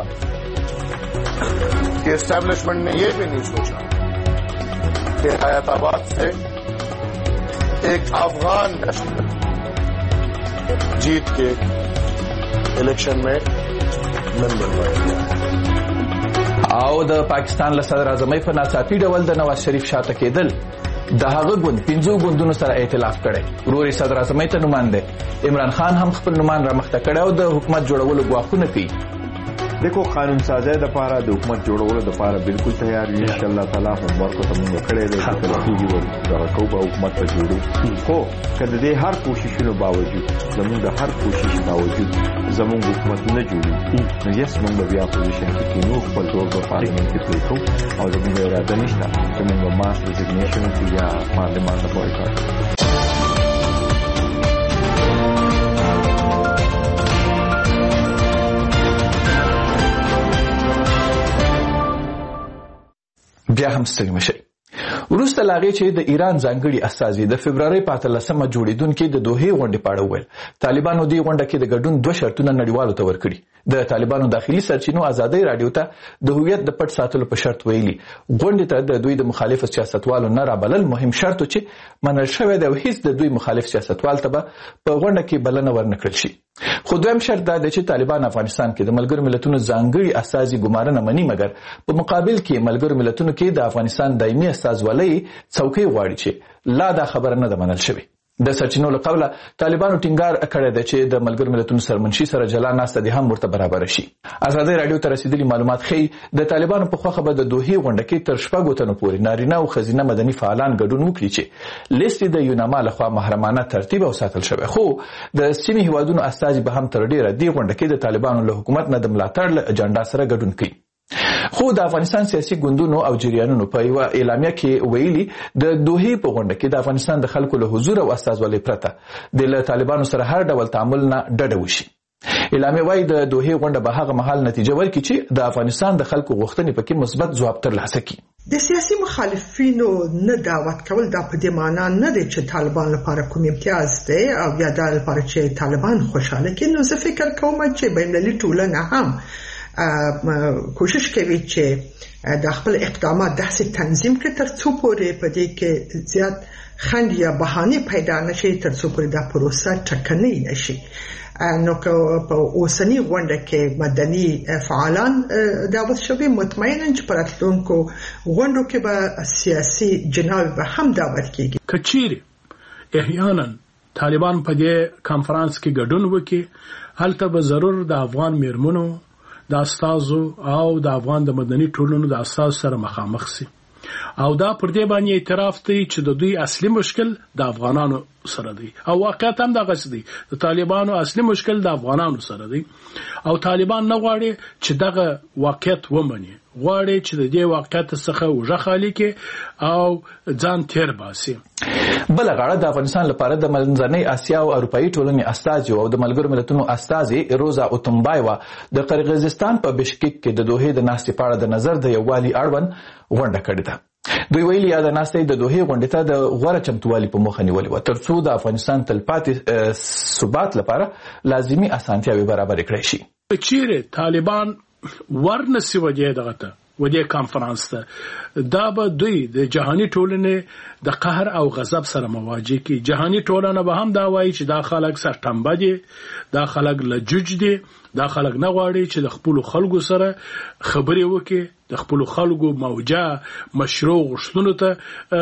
कि एस्टैब्लिशमेंट ने ये भी नहीं सोचा कि हैदराबाद से एक अफगान नेशनल जीत के इलेक्शन में मेंबर बन गया. او د پاکستان له صدر اعظم په ناڅاپي ډول د نواز شریف شاته کېدل. د هغه ګوند 5 ګوندونو سره ائتلاف کړي. وروري صدر اعظم ته نمائنده عمران خان هم خپل نومان را مخته کړي او د حکومت جوړولو غواخونه کوي. देखो कानून साजे د پاره د حکومت جوړولو د پاره بالکل تیار یو. ان شاء الله تعالی هم ورکو ته موږ کړی دی چې کلیږي دا کومه حکومت ته جوړو. خو کله دې هر کوششونو باوجود زموږ د هر کوشش باوجود زموږ حکومت نه جوړي. نو یس موږ بیا پوزیشن کې کینو خپل ډول په پارلیمنت کې پریکو او زموږ اراده نشته چې موږ ماس ریزګنیشن یا پارلیمنت بایکاټ. بیا هم ستړي مشي. وروسته لاغې چې د ایران ځانګړي استازي د فبرवरी 15 جوړیدونکو د دوحې غونډې په اړه ویل. طالبانو دی غونډه کې د ګډون 2 شرطونه نړیوالو ته ورکړي. د طالبانو داخلي سرچینو ازادي رادیو ته د هویت د پټ ساتلو په شرط ویلي. غونډې ته د دوی د مخالف سیاستوالو نه رابلل مهم شرط چې منل شوی دی او هیڅ د دوی مخالف سیاستوال ته په غونډه کې بلنه ورنکړل شي. خو دویم شرط دا دی چې طالبان افغانستان کې د ملګرو ملتونو ځانګړي استازي ګمارنه مني، مګر په مقابل کې ملګرو ملتونو کې د افغانستان دایمي استازولۍ څوکۍ غواړي چې لا دا خبره نه ده منل شوې. د سرچینو له قوله طالبانو ټینګار کړی دی چې د ملګرو ملتونو سرمنشي سره جلا ناسته دي هم ورته برابر شي. ازادي رادیو ته رسیدلي معلومات ښیي د طالبانو په خوخه به د دوحې غونډه کې تر 6 تنو پورې نارینه او ښځینه مدني فعالان ګډون وکړي چې لیست د یوناما لخوا محرمانه ترتیب او ساتل شوی. خو د سیمې هیوادونو استازي به هم تر ډیره دی غونډه کې د طالبانو له حکومت نه د ملاتړ اجنډا سره ګډون کوي. خو د افغانستان سیاسي ګوندونو او جریانونو په یو اعلامیه کې ویلي د دوحې په غونډه کې د افغانستان د خلکو له حضور او استازولۍ پرته د طالبانو سره هر ډول تعامل نه ډډه وشي. اعلامیه وايي د دوحې غونډه به هغه مهال نتیجه ورکړي چې د افغانستان د خلکو غوښتنې پکې مثبت ځواب ترلاسه کړي. د سیاسي مخالفینو نه دعوت کول دا په دې معنی نه دی چې طالبان لپاره کوم امتیاز دی او یا دا لپاره چې طالبان خوشاله کړي. نو زه فکر کوم چې بین‌المللي ټولنه هم کوشش کوي چې د خپل اقدامات داسې تنظیم کړي تر څو پورې په دې کې زیات خنډ یا بهانه پیدا نشي، تر څو پورې دا پروسه ټکنۍ نشي. نو په اوسنی غونډه کې مدني فعالان دعوت شوي مطمئنا چې په راتلونکو غونډو کې به سیاسي جناب به هم دعوت کیږي. کچيري احیانا طالبان په دې کانفرنس کې ګډون وکړي هلته به ضرور د افغان میرمنو د استازو او د افغان د مدني ټولنو د استازو سره مخامخ شي او دا پر دې باندې اعتراف دی چې د دوی اصلي مشکل د افغانانو سره دی او واقعیت هم دغه څه دی. د طالبانو اصلي مشکل د افغانانو سره دی او طالبان نه غواړي چې دغه واقعیت ومني، غواړي چې د دې واقعیت څخه وژه خالي کړي او ځان تیر باسي. بل غاړه د افغانستان لپاره د منځنۍ اسیا او اروپאי ټولنې استاذ او د ملګرو ملتونو استاذ روزا اوتمبایوا د قرغیزستان په بشکیک کې د دوحې د ناستې په اړه د نظر د یووالي اړوند غونډه کړې ده. دوی ویلي یا د ناستې د دوحې غونډې ته د غوړه چمتووالي په موخه نیولې و ترڅو د افغانستان تلپاتې ثبات لپاره لازمي اسانتیاوې برابر کړي شي. چیرې طالبان ورنسي وجه دغه ته ودې کانفرنس ته دا به دوی د جهاني ټولنې د قهر او غضب سره مواجه کی. جهاني ټولنه به هم دا وایي چې دا خلک سرټمبه دي، دا خلک لجوج دي، دا خلک نه غواړي چې د خپل خلکو سره خبرې وکړي، د خپل خلکو موجه مشروع غوښتنو ته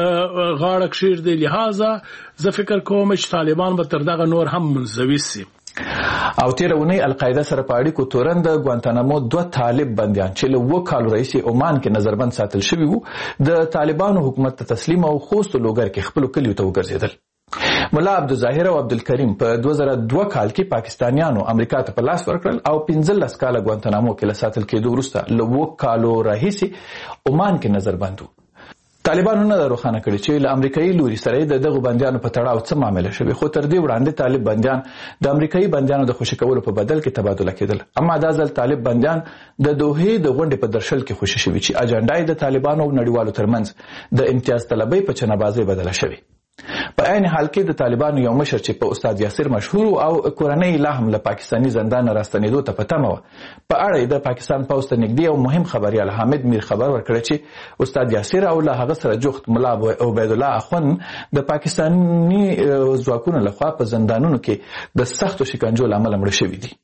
غاړه کښېږدي. لہذا زه فکر کوم چې طالبان به تر دغه نور هم منزوي سي. او تیر اونۍ القاعده سره په اړیکو تورن د ګوانتانامو 2 طالب بنديان چې له 2 کالو رئیس عمان کې نظربند ساتل شوی وو د طالبانو حکومت ته تسلیم او خوست لوګر کې خپل کلیو ته وګرځیدل. مولا عبدالظاهر او عبدالکریم په 2002 کال کې پاکستانیانو امریکا ته په لاس ورکړل او 15 کاله ګوانتانامو کې لساتل کېدو وروسته له 2 کالو رئیس عمان کې نظربند وو. طالبانو نه روښانه کړي چې له امریکایي لوري سره د دغه بنديانو په تړاو څه معاملې شوه، خو تر دې وړاندې طالب بنديان د امریکایي بنديانو د خوشی کولو په بدل کې تبادله کېدل. اما دا ځل طالب بنديان د دوحې د غونډې په درشل کې خوشی شوي چې اجنډا یې د طالبانو او نړیوالو ترمنځ د امتیاز طلبۍ په چنه‌بازۍ بدله شوه. په عین حال کې د طالبانو یو مشر چې په استاد یاسر مشهور او کورنۍ لا هم له پاکستاني زندان راستنېدو ته پته مو په اړه د پاکستان پوسټ نږدې او مهم خبريال حامد میر خبر ورکړ چې استاد یاسر او له هغه سره جوخت مولا عبید الله اخون د پاکستاني ځواکونو لخوا په زندانونو کې د سختو شکنجو لامل مړ شوي دي.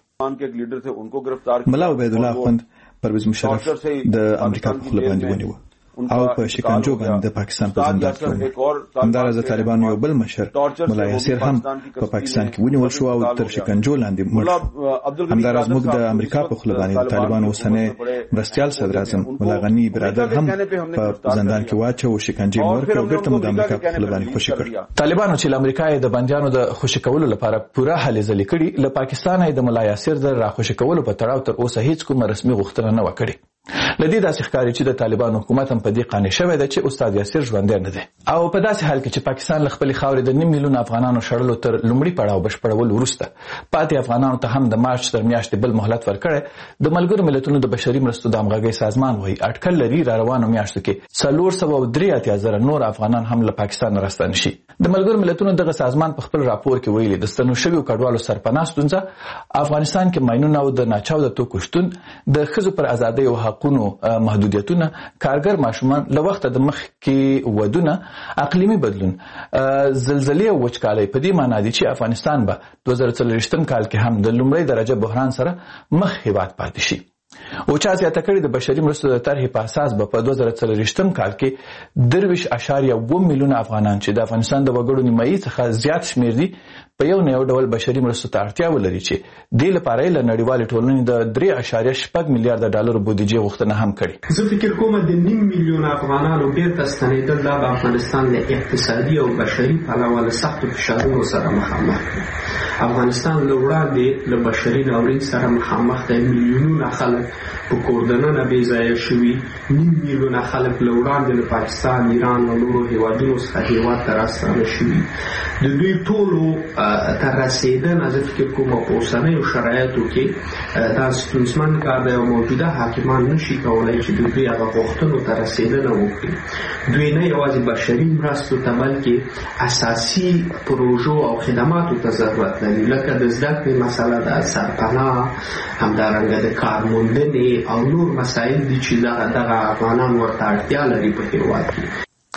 مولا عبید الله اخون پرویز مشرف د امریکا په خله باندې ونیو او په شکنجو باندې د پاکستان په زندان کې همدارس طالبانو یو بل مشر مولا یاسر هم په پاکستان کې ونیول شو او تر شکنجو لاندې مړ. همدارس موږ د امریکا په خله باندې د طالبانو اوسنۍ مرستیال صدر اعظم مولا غنی برادر هم په زندان کې واچو او شکنجې ورکړ او بیرته د امریکا په خله باندې خوشی کړ. طالبانو چې امریکا د بنديانو د خوشی کولو لپاره پوره هلې ځلې کړي، له پاکستان د مولا یاسر د راخوشی کولو په تړاو تر اوسه هیڅ کوم رسمي غوښتنه نه وکړي. لدې داسې ښکاري چې د طالبانو حکومت هم په دې قانع شوی دی چې استاد یاسر ژوندی نه دی او په داسې حال کې چې پاکستان له خپلې خاورې د 9 میلیون افغانانو شړلو تر لومړي پړاو بشپړول وروسته پاتې افغانانو ته هم د مارچ تر میاشتې بل مهلت ورکړی. د ملګرو ملتونو د بشري مرستو د همغږۍ سازمان وایي اټکل لري را روانو میاشتو کې 483,000 نور افغانان هم له پاکستان راستانه شي. د ملګرو ملتونو دغه سازمان په خپل راپور کې ویلي د ستنو شویو کډوالو سرپناه ستونزه افغانستان کې ماینونه او د ناچاو د توکو شتون، د ښځو پر ازادۍ او حقونو محدودیتونه، کارګر ماشومان، له وخته د مخ کې ودونه، اقلیمي بدلون، زلزلې او وچکالۍ په دې معنی دي چې افغانستان به 2040 کال کې هم د لومړۍ درجه بحران سره مخ هیواد پاتې شي. او چا زیاته کړي د بشري مرستو د طرحې په اساس به په 2040 کال کې 23.2 میلیون افغانان چې د افغانستان د وګړو نیمایي څخه زیات شمیر دي په یو نه یو ډول بشري مرستو ته اړتیا ولري چې دې لپاره له نړیوالې ټولنې د 3.6 میلیارډ ډالر بودیجه غوښتنه هم کړې. زه فکر کوم د 9 میلیون افغانانو بیرته ستنېدل د افغانستان له اقتصادي او بشري پلوه له سختو فشارونو سره مخامخ دي. افغانستان له وړاندې له بشري ناورین سره مخامخ دی. میلیونونه خلک په کوردنه بې ځایه شوي، 9 میلیونه خلک له وړاندې له پاکستان، ایران او نورو هیوادونو څخه هیواد ته راستانه شوي. د دوی ټولو تر رسیدنه زه فکر کوم په اوسنیو شرایطو کې دا ستونزمن کار دی او موجوده حاکمان نشي کولی چې د دوی هغه غوښتنو ته رسیدنه وکړي. دوی نه یوازې بشري مرستو ته بلکې اساسي پروژو او خدماتو ته ضرورت لري، لکه د زده کړې مسله ده، سرپناه، همدارنګه د کار موندنې او نور مسایل دي چې دغه افغانان ورته اړتیا لري په هیواد کې.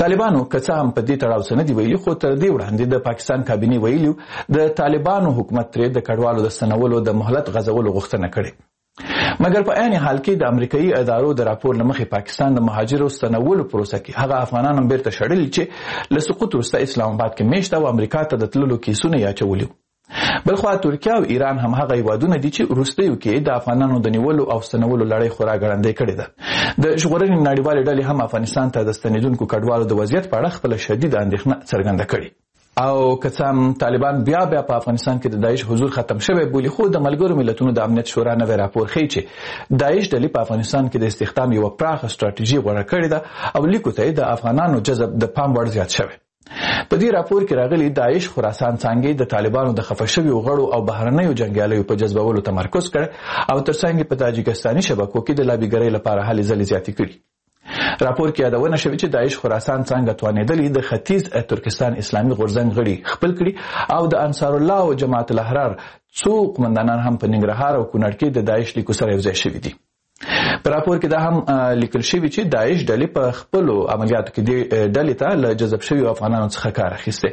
طالبانو که څه هم په دې تړاو څه نه دي ویلي، خو تر دې وړاندې د پاکستان کابینې ویلي د طالبانو حکومت ترې د کډوالو د ستنولو د مهلت غځولو غوښتنه کړې. مګر په عین حال کې د امریکایي ادارو د راپور له مخې پاکستان د مهاجرو ستنولو پروسه کې هغه افغانان هم بیرته شړلي چې له سقوط وروسته اسلام آباد کې میشت او امریکا ته د تللو کیسونه یې اچولي. بلخوا ترکیه او ایران هم هغه هیوادونه دي چې وروستیو کې د افغانانو د نیولو او ستنولو لړۍ خورا ګړندۍ کړې ده. د ژغورنې نړیوالې ډلې هم افغانستان ته د ستنېدونکو کډوالو د وضعیت په اړه خپله شدیده اندېښنه څرګنده کړې. او که څه هم طالبان بیا په افغانستان کې د داعش حضور ختم شوی بولي، خو د ملګرو ملتونو د امنیت شورا نوی راپور ښیي چې داعش ډلې په افغانستان کې د استخدام یوه پراخه ستراتیژي غوره کړې ده او لیکو ته د افغانانو جذب د پام وړ زیات شوی. په دې راپور کې راغلي داعش خراسان څانګې د طالبانو د خفه شویو غړو او بهرنیو جنګیالیو په جذبولو تمرکز کړی او ترڅنګ په تاجکستاني شبکو کې د لابیګرۍ لپاره هلې ځلې زیاتې کړي. راپور کې یادونه شوې چې داعش خراسان څنګه توانېدلې د ختیځ ترکستان اسلامي غورځنګ غړي خپل کړي او د انصار الله او جماعت الاحرار څو قومندانان هم په ننګرهار او کونړ کې د داعش لیکو سره یوځای شوي دي. په راپور کې دا هم لیکل شوي چې داعش ډلې په خپلو عملیاتو کې دې ډلې ته له جذب شویو افغانانو څخه کار اخیستی.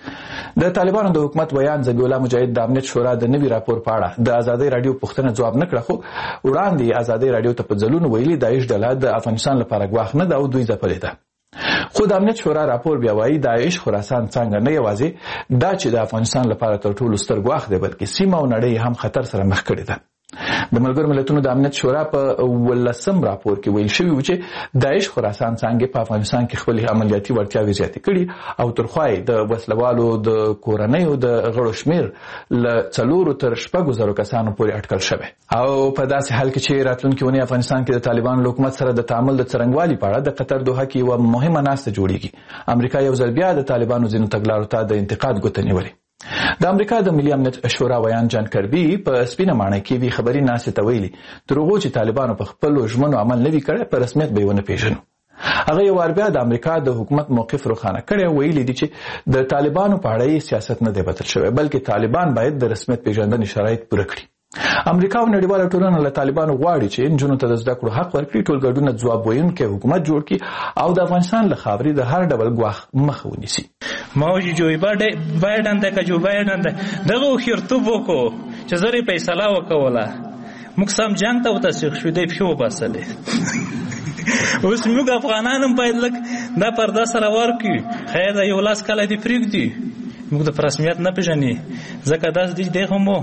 د طالبانو د حکومت ویان ذبیح الله مجاهد د امنیت شورا د نوي راپور په اړه د ازادۍ راډیو پوښتنه ځواب نه کړه، خو وړاندې ازادۍ راډیو ته په ځلونو ویلي داعش ډله د افغانستان لپاره ګواښ نه ده او دوی ځپلې ده. خو د امنیت شورا راپور بیا وایي داعش خراسان څنګه نه یوازې دا چې د افغانستان لپاره تر ټولو ستر ګواښ دی، بلکې سیمه او نړۍ هم خطر سره مخ کړې ده. د ملګرو ملتونو د امنیت شورا په 18 راپور کې ویل شوي و چې داعش خراسان څنګه په افغانستان کې خپل عملیاتي وړتیاوې زیاتې کړي او ترخوا د وسلوالو د کورنیو د غړو شمیر له 4 تر 6,000 کسانو پورې اټکل شوی. او په داسې حال کې چې راتلونکي ونې افغانستان کې د طالبانو حکومت سره د تعامل د څرنګوالي په اړه د قطر دوحه کې یوه مهمه ناسته جوړیږي. امریکا یو ځل بیا د طالبانو ځینو تګلارو ته د انتقاد ګوته نیولې. د امریکا د ملي امنیت شورا ویان جان کربي په سپینه ماڼۍ کې وی خبري ناسې ته ویلي تر هغو چې طالبانو په خپلو ژمنو عمل نه وي کړی په رسمیت به یې ونه پېژنو. هغه یو وار بیا د امریکا د حکومت موقف روښانه کړی او ویلي دي چې د طالبانو په اړه یې سیاست نه دی بدل شوی، بلکې طالبان باید د رسمیت پېژندنې شرایط پوره کړي. امریکا او نړیواله ټولنه له طالبانو غواړي چې نجونو ته د زده کړو حق ورکړي، ټولګډونه ځواب ویونکی حکومت جوړ کړي او د افغانستان له خاورې د هر ډول ګواښ مخه ونیسي. موجی جو بایدن ده که جو بایدن ده دغه خیرتوب وکړو چې زری فیصله وکوله موږ سم جنگ ته وتسخ شو دی په وباسلې اوس موږ افغانان هم باید لک دا پرده سره ورکړي خیر یو لاس کله دی پرېږدي موږ د رسمیت نه پیژنې ځکه داس دی دغه مو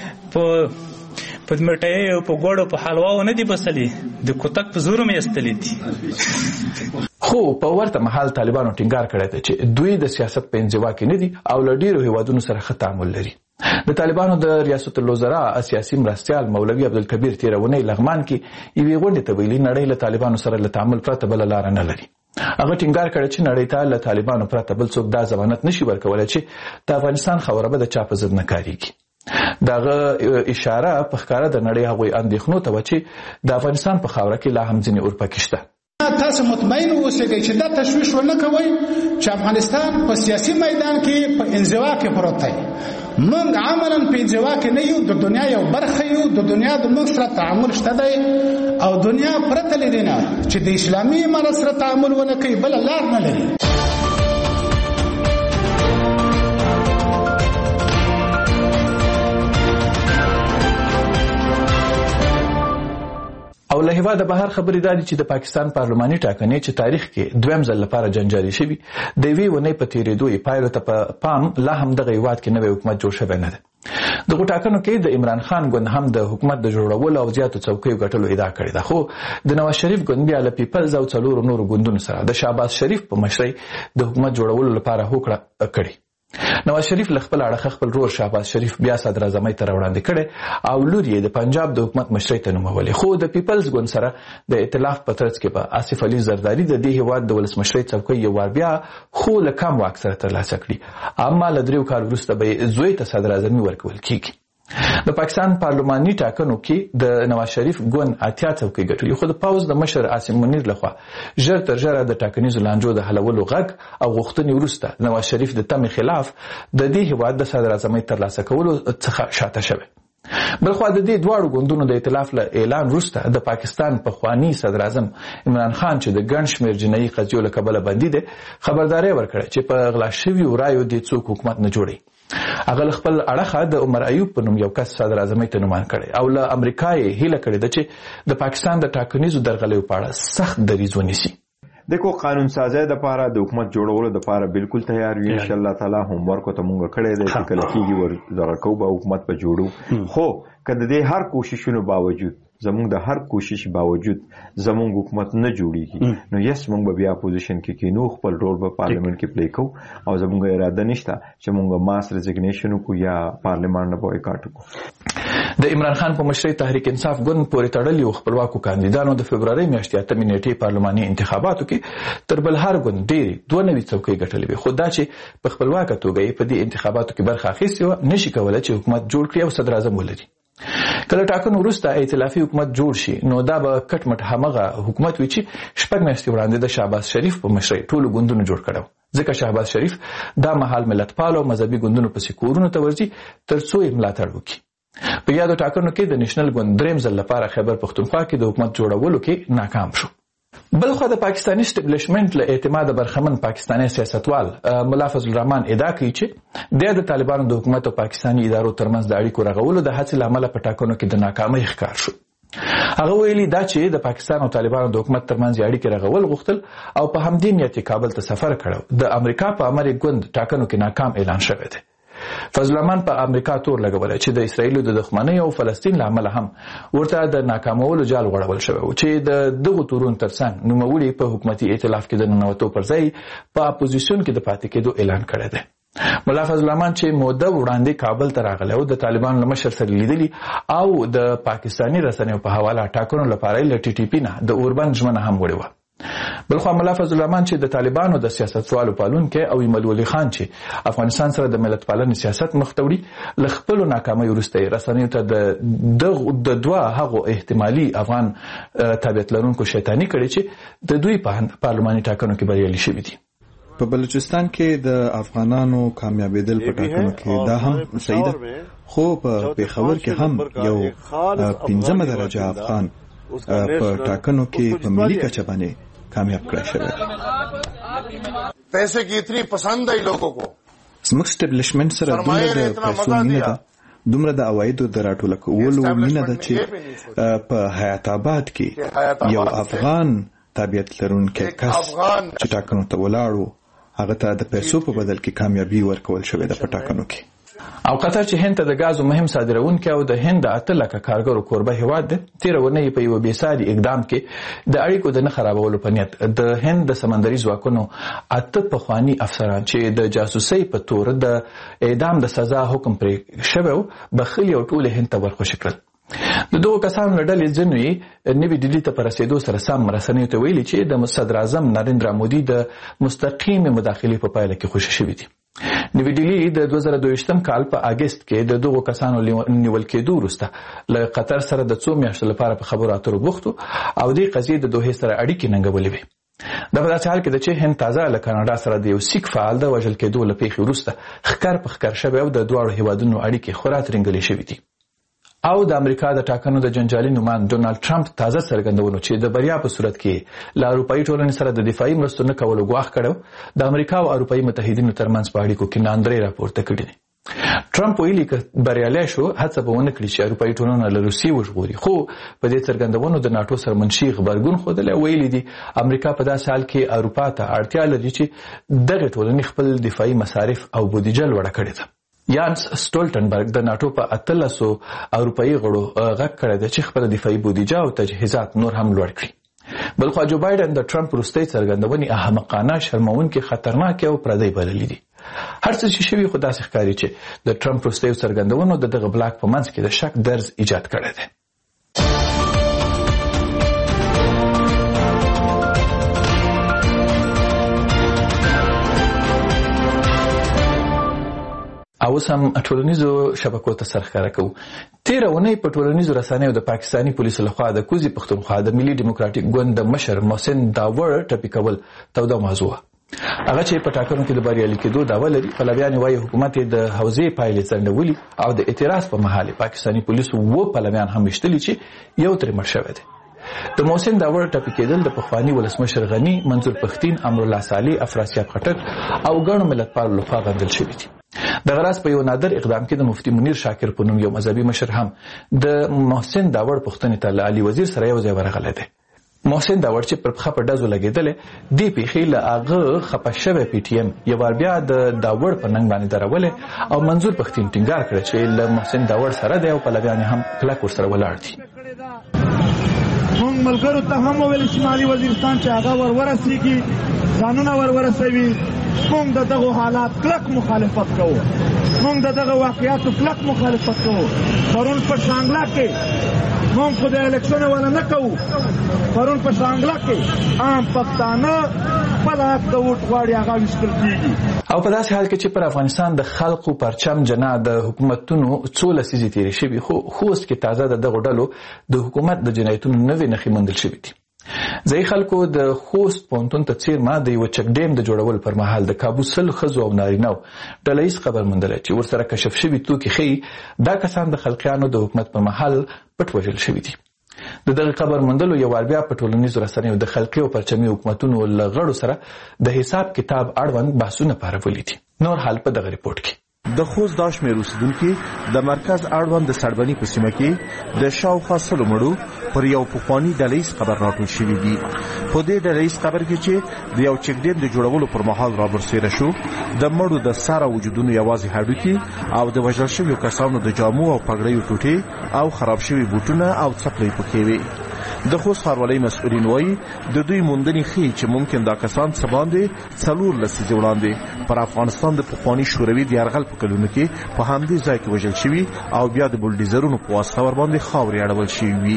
په مټۍ او په ګوړو په حلواو نه دی بسلې د کوتک په زور مې استلې دي. خو په ورته مهال طالبانو ټینګار کړی دی چې دوی د سیاست په انزوا کې نه دي او له ډیرو هیوادونو سره ښه تعامل لري. د طالبانو د ریاست الوزرا سیاسي مرستیال مولوي عبدالکبیر تېره اونۍ لغمان کې یوې غونډې ته ویلي نړۍ له طالبانو سره له تعامل پرته بله لاره نه لري. هغه ټینګار کړی چې نړۍ ته له طالبانو پرته بل څوک دا ضمانت نشي ورکولی چې د افغانستان خاوره به د چا په ضد نه کارېږي. دغه اشاره په ښکاره د نړۍ هغوی اندېښنو ته وه چې د افغانستان په خاوره کې لا هم ځینې اورپکي شته. تاسو مطمئن اوسئ چې دا تشویش ونه کوئ چې افغانستان په سیاسي میدان کې په انزوا کې پروت دی. موږ عملاً په انزوا کې نه یو، د دنیا یو برخه یو، د دنیا د موږ سره تعامل شته دی او دنیا پرته له دې نه چې د اسلامي امارت سره تعامل ونه کوي بله لار نه لري. او له هیواده بهر خبرې دا دي چې د پاکستان پارلماني ټاکنې چې تاریخ کې دویم ځل لپاره جنجالي شوي د یوې اونۍ په تېرېدو یې پایلو ته په پام لا هم دغه هیواد کې نوی حکومت جوړ شوی نه دی. دغو ټاکنو کې د عمران خان ګوند هم د حکومت د جوړولو او زیاتو څوکیو ګټلو ادعا کړې ده، خو د نواز شریف ګوند بیا له پیپلز او 4 نورو ګوندونو سره د شهباز شریف په مشرۍ د حکومت جوړولو لپاره هوکړه کړې. نواز شریف له خپل اړخه خپل ورور شهباز شریف بیا صدر اعظمۍ ته راوړاندې کړی او لور یې د پنجاب د حکومت مشرۍ ته نومولې. خو د پیپلز ګوند سره د ائتلاف په ترڅ کې به آصف علي زرداري د دې هیواد د ولسمشرۍ څوکۍ یو وار بیا خو له کم واک سره ترلاسه کړي، اما له 3 کال وروسته به زوی ته صدر اعظمي ورکول کیږي. د پاکستان پارلماني ټاکنو کې د نواز شریف ګوند 80 څوکۍ ګټلې، خو د پاوز د مشر عاصم منیر لخوا ژر تر ژره د ټاکنیزو لانجو د حلولو غږ او غوښتنې وروسته نواز شریف د تمې خلاف د دې هیواد د صدر اعظمۍ ترلاسه کولو څخه شاته شوی. بلخوا د دې دواړو ګوندونو د ائتلاف له اعلان وروسته د پاکستان پخوانی صدر اعظم عمران خان چې د ګڼ شمېر جنایي قضیو له کبله بندي دی خبرداری ورکړه چې په غلا شویو رایو دې څوک حکومت نه جوړي. هغه خپل اړخه د عمر ایوب په نوم یو کس صدر اعظم ته نومان کړي او له امریکا یې هیله کړې ده چې د پاکستان د ټاکنیزو درغلیو په اړه سخت دریځ ونیسي. دغه قانون سازی د لپاره د حکومت جوړولو د لپاره بالکل تیار یو ان شاء الله تعالی هم ورکو ته مونږ کړی دی چې کله کېږي ورغه کو به حکومت په جوړو. خو کله د هر کوششونو باوجود زمونږ د هر کوشش باوجود زمونږ حکومت نه جوړیږي نو یس مونږ به بیا اپوزیشن کې کینو خپل رول په پارلیمنت کې پلی کوو او زمونږ اراده نشته چې مونږ ماس ریزګنیشن کو یا پارلیمان نه بوایکاټ وکړو. د عمران خان په مشرۍ تحریک انصاف ګوند پورې تړلي خپلواکو کاندیدانو د فبرवरी میاشتې 8 نیټې پارلماني انتخاباتو کې تر بل هر ګوند ډېری 92 څوکۍ ګټلې وي. خو دا چې په خپلواکه توګه په دې انتخاباتو کې برخه اخیستې و نشي کولای چې حکومت جوړ کړي او صدر اعظم ولري. کله ټاکنو وروسته ائتلافي حکومت جوړ شي نو دا به کټ مټ همغه حکومت وي چې شپږ میاشتې وړاندې د شهباز شریف په مشرۍ ټولو ګوندونو جوړ کړو. ځکه شهباز شریف دا مهال ملتپال او مذهبي ګوندونو پسې کورونو ته ورځي ترڅو یې ملاتړ وکړي. په یادو ټاکنو کې د نېشنل ګوند دریم ځل لپاره خیبر پښتونخوا کې د حکومت جوړولو کې ناکام شو. بلخوا د پاکستاني اسټابلیشمنت له اعتماد برخمن پاکستاني سیاستوال ملا فضل الرحمن ادعا کوي چې د طالبانو د حکومت او پاکستاني ادارو ترمنځ د اړیکو رغولو د هڅې له امله په ټاکنو کې د ناکامۍ ښکار شو. هغه ویلي دا چې د پاکستان او طالبانو د حکومت ترمنځ اړیکې رغول غوښتل او په همدې نیت کابل ته سفر کړو. د امریکا په امر ګوند ټاکنو کې ناکام اعلان شوی دی. فضل الرحمن په امریکا تور لګولای چې د اسرایل د دښمنۍ او فلسطین لامل هم ورته د ناکامولو جال غوړول شوی او چې د دغه تورون ترڅنګ نوموړي په حکومتي ائتلاف کې د ننوتو پر ځای په اپوزیشن کې د پاتې کېدو اعلان کړی دی. ملا فضل الرحمن چې موده وړاندې کابل ته راغلی او د طالبانو له مشر سره لیدلی او د پاکستاني رسنیو په حواله ټاکنو لپاره له ټي ټي پی نه د اوربند ژمنه هم وړې وه. بلخوا ملا فضل الرحمن چې د طالبانو د سیاستوالو پالونکی او ایمل ولی خان چې افغانستان سره د ملت پالنې سیاست مخ ته وړي له خپلو ناکامۍ وروسته رسنیو ته د دوه هغو احتمالي افغان تابعیت لرونکو شیطاني کړي چې د دوی په پارلماني ټاکنو کې بریالي شوي دي. په بلوچستان کې د افغانانو کامیابیدل په ټاکنو کې دا هم صحیح ده خو په پیښور کې هم یو 15 درجه افغان په ټاکنو کې په ملي کچه باندې کامیاب کړی شوی. پیسے کی اتنی پسند ہے لوگوں کو زموږ اسټابلیشمنت سره دومره د پیسو مینه ده دومره د عوایدو د راټوله کولو مینه ده چې په حیات آباد کې یو افغان تابعیت لرونکی کس چې ټاکنو ته ولاړو هغه ته د پیسو په بدل کې کامیابی ورکول شوې ده په ټاکنو کې. او قطر چې هند ته د غازو مهم صادرونکی او د هند 8 لکه کارګرو کوربه هیواد دی تیر ونې په یو بیساري اقدام کې د اړیکو د نه خرابولو په نیت د هند د سمندري ځواکونو 8 پخوانی افسران چې د جاسوسۍ په تور د اعدام د سزا حکم پرې شوی بخلي او ټول هند ته ورخوشي کړل. د دوه کسانو لړل ځنوي نوی ډیلی ته پر رسیدو سره سم رسنیو ته ویلي چې د صدر اعظم نریندرا مودي د مستقیم مداخلې په پایله کې خوشی شوی دي. نوی ډیلی د 2022 کال په اگست کې د دوه کسانو نیول کېدو وروسته له قطر سره د 2 میاشتو لپاره په خبرو اترو بوختو او د قضیې د دوه سره اړیکې ننګولې وي. د په داسې حال کې د چې هند تازه له کاناډا سره د یو سیک فعال د وژل کېدو له پیښې وروسته ښکار په ښکار شوی او د دواړو هیوادونو اړیکې خورا ترنګلې شوې دي. او د امریکا د ټاکنو د جنجالي نومان ډونالد ټرمپ تازه څرګندونو چې د بریا په صورت کې له اروپאי ټولنې سره د دفاعي مرستو نه کولو غواخ کړو د امریکا او اروپאי متحدینو ترمنځ په اړیکو کې ناندرې راپورته کړي دي. ټرمپ ویلي چې بریالي شو هڅه به ونه کړي چې اروپאי ټولنه له روسیې وژغوري خو په دې څرګندونو د ناتو سره منشي غبرګون خوده ویلي دي امریکا په داسې حال کې اروپا ته اړتیا لري چې دغه ټولنې خپل دفاعي مصارف او بودیجه لوړه کړي ده. یانس سټولټنبرګ د ناتو په 1300 اروپאי غړو غږ کړی دی چې خپل دفاعي بودیجه او تجهیزات نور هم لوړ کړي. بلخو جو بایدن د ټرمپ وروستۍ څرګندونې احمقانه شرمونکې خطرناکې او پردی بللې دي. هر څه چې شوي خو داسې ښکاري چې د ټرمپ وروستۍ څرګندونو د دغه بلاک په منځ کې د شک درز ایجاد کړی دی. او سم ټولنیزو شبکو ته سرخاره کوو. تیر اونۍ په ټولنیزو رسنیو د پاکستاني پولیسو لخوا د کوزي پښتونخوا د ملي ډیموکراټیک ګوند د مشر محسن داور ټپي کول توده موضوع. هغه چې په ټاکنو کې د بریالي کېدو دعوه لري. پلویان وایي حکومت د حوزې پایلې ځنډولي او د اعتراض په مهال پاکستاني پولیسو پلویان هم وشتلي چې یو ترې مړ شوی دی. د محسن داور ټپي کېدل د پخواني ولسمشر غني، منظور پښتين، امرالله صالح، افراسیاب خټک او ګڼو ملتپالو لخوا غندل شوي دي. دغه راز په یو نادر اقدام کې د مفتي منیر شاکر په نوم یو مذهبي مشر هم د محسن داور پوښتنې ته له علي وزیر سره یو ځای ورغلی دی. محسن داور چې پر پښه په ډزو لګېدلی دې پیښې له هغه خفه شوی پی ټي ایم یو وار بیا د داور په ننګ باندې درولی او منظور پښتين ټینګار کړی چې له محسن داور سره دی او پلویان هم کلک ورسره ولاړ دي. مونږ ملګرو ته هم وویل شمالي وزیرستان چې هغه ورورسېږي، ځانونه ورورسوي. مونږ د دغو حالات کلک مخالفت کوو، مونږ د دغه واقعیاتو کلک مخالفت کوو. پرون په شانګله کې مونږ خو د الیکشن ولا نه کوو، پرون په شانګله کې عام پښتانه خپل حق د ووټ غواړي هغه ویشتل کېږي. او په داسې حال کې چې پر افغانستان د خلقو پرچم جنا د حکومتونو څو لسیزې تېرې شوي، خو خوست کې تازه د دغو ډلو د حکومت د جنایتونو نوې نښې موندل شوي دي. ځایي خلکو د خوست پوهنتون ته څیرمه د یوه چک ډیم د جوړولو پر مهال د کابو 100 ښځو او نارینهو ډله ییز قبر موندلی چې ورسره کشف شوي توکي ښیي دا کسان د خلقیانو د حکومت پر مهال پټ وژل شوي دي. د دغه قبر موندلو یو وار بیا په ټولنیزو رسنیو د خلقي او پرچمي حکومتونو له غړو سره د حساب کتاب اړوند بحثونه پارولي دي. نور حال په دغه ریپورټ کې. د خوست دا شمېر اوسېدونکي د مرکز اړوند د سړبني په سیمه کې د شاوخوا 100 مړو پر یو پخواني ډله ییز قبر راټول شوي دي. په دې ډله ییز قبر کې چې د یو چک ډیم د جوړولو پر مهال رابرسېره شو، د مړو د سر او وجودونو یوازې هډوکي او د وژل شویو کسانو د جامو او پګړیو ټوټې او خراب شوي بوټونه او څپلۍ پکې وې. د خوست ښاروالۍ مسؤلین وایي د دوی موندنې ښیي چې ممکن دا کسان څه باندې 4 لسیزې وړاندې پر افغانستان د پخواني شوروي د یرغل په کلونو کې په همدې ځای کې وژل شوي او بیا د بولډیزرونو په واسطه ورباندې خاورې اړول شوي وي.